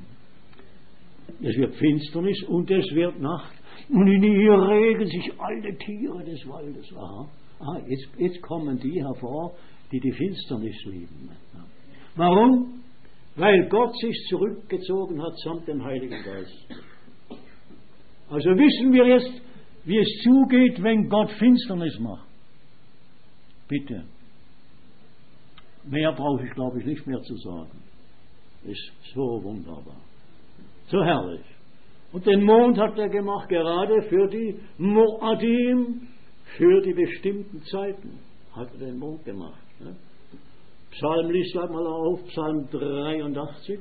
A: Es wird Finsternis und es wird Nacht. Und in ihr regen sich alle Tiere des Waldes. Aha. Ah, jetzt, jetzt kommen die hervor, die die Finsternis lieben. Warum? Weil Gott sich zurückgezogen hat samt dem Heiligen Geist. Also wissen wir jetzt, wie es zugeht, wenn Gott Finsternis macht. Bitte. Mehr brauche ich, glaube ich, nicht mehr zu sagen. Ist so wunderbar. So herrlich. Und den Mond hat er gemacht, gerade für die Moadim, für die bestimmten Zeiten hat er den Mond gemacht. Ne? Psalm, liest mal auf, Psalm dreiundachtzig.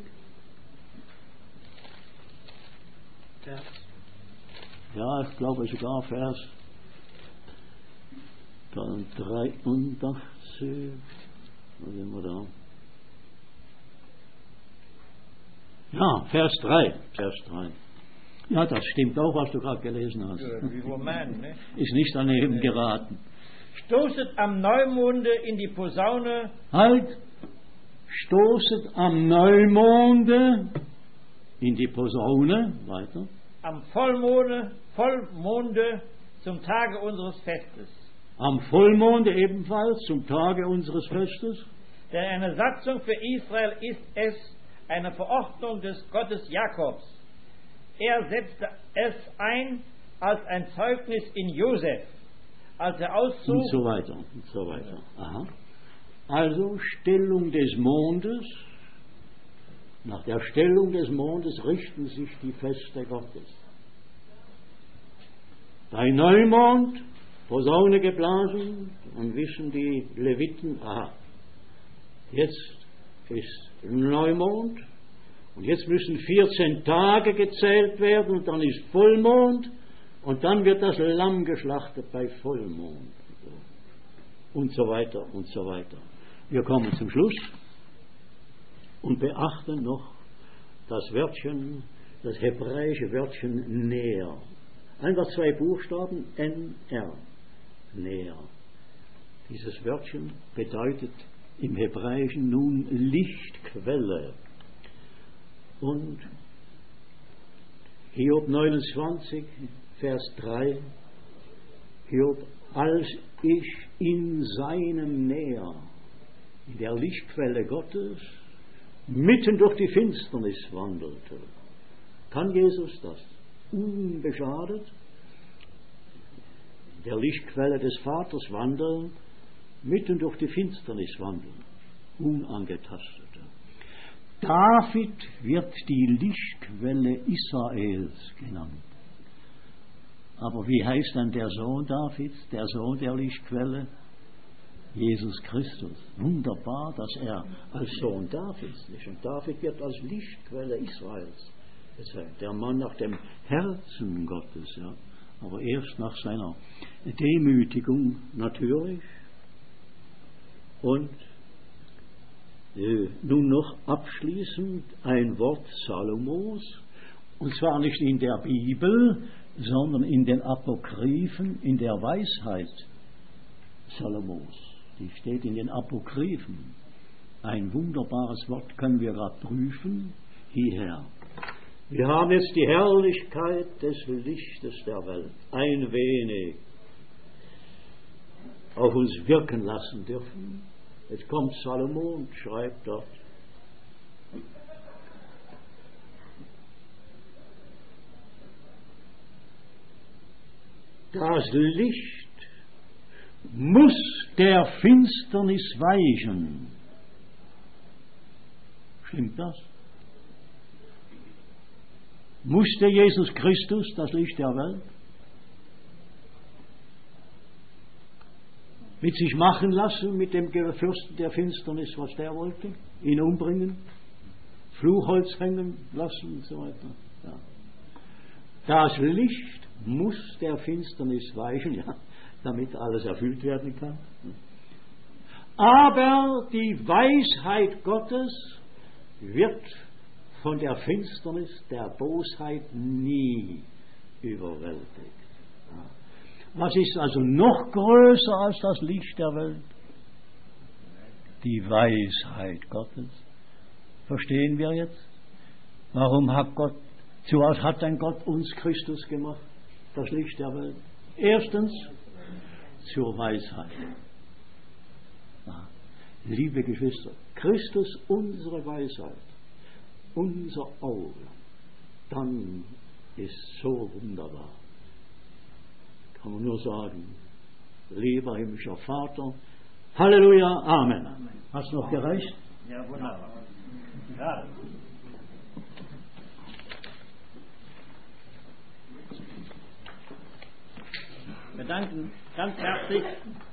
A: Ja, ja ich glaube sogar Vers dreiundachtzig. Was sind wir da? Ja, Vers drei. Vers drei. Ja, das stimmt auch, was du gerade gelesen hast.
B: Ja, wie wir meinen, ne?
A: Ist nicht daneben geraten.
B: Stoßet am Neumonde in die Posaune.
A: Halt! Stoßet am Neumonde in die Posaune. Weiter.
B: Am Vollmonde, Vollmonde zum Tage unseres Festes.
A: Am Vollmonde ebenfalls zum Tage unseres Festes.
B: Denn eine Satzung für Israel ist es, eine Verordnung des Gottes Jakobs. Er setzte es ein als ein Zeugnis in Josef, als er auszog.
A: Und so weiter, und so weiter. Aha. Also Stellung des Mondes. Nach der Stellung des Mondes richten sich die Feste Gottes. Bei Neumond, Posaune geblasen, und wissen die Leviten, aha, jetzt ist Neumond, und jetzt müssen vierzehn Tage gezählt werden, und dann ist Vollmond, und dann wird das Lamm geschlachtet bei Vollmond. Und so weiter, und so weiter. Wir kommen zum Schluss und beachten noch das Wörtchen, das hebräische Wörtchen Ner. Einfach zwei Buchstaben, N R. Ner. Dieses Wörtchen bedeutet im Hebräischen nun Lichtquelle. Und Hiob neunundzwanzig, Vers drei, Hiob, als ich in seinem Näher, in der Lichtquelle Gottes, mitten durch die Finsternis wandelte. Kann Jesus das? Unbeschadet, in der Lichtquelle des Vaters wandeln, mitten durch die Finsternis wandeln, unangetastet. David wird die Lichtquelle Israels genannt. Aber wie heißt dann der Sohn Davids, der Sohn der Lichtquelle? Jesus Christus. Wunderbar, dass er als Sohn Davids ist. Und David wird als Lichtquelle Israels bezeichnet. Der Mann nach dem Herzen Gottes. Ja. Aber erst nach seiner Demütigung natürlich. Und äh, nun noch abschließend ein Wort Salomos. Und zwar nicht in der Bibel, sondern in den Apokryphen, in der Weisheit Salomos. Die steht in den Apokryphen. Ein wunderbares Wort, können wir gerade prüfen. Hierher. Wir haben jetzt die Herrlichkeit des Lichtes der Welt ein wenig auf uns wirken lassen dürfen. Jetzt kommt Salomo und schreibt dort: Das Licht muss der Finsternis weichen. Stimmt das? Musste Jesus Christus das Licht der Welt mit sich machen lassen, mit dem Fürsten der Finsternis, was der wollte? Ihn umbringen, Fluchholz hängen lassen und so weiter. Ja. Das Licht muss der Finsternis weichen, ja, damit alles erfüllt werden kann. Aber die Weisheit Gottes wird von der Finsternis, der Bosheit nie überwältigt. Was ist also noch größer als das Licht der Welt? Die Weisheit Gottes. Verstehen wir jetzt? Warum hat Gott, zu was hat denn Gott uns Christus gemacht? Das Licht der Welt. Erstens, zur Weisheit. Ja. Liebe Geschwister, Christus unsere Weisheit, unser Auge, dann ist so wunderbar. Kann man nur sagen, lieber himmlischer Vater, Halleluja, Amen. Amen. Hast du noch gereicht?
B: Ja, wunderbar. Ja. Wir danken ganz herzlich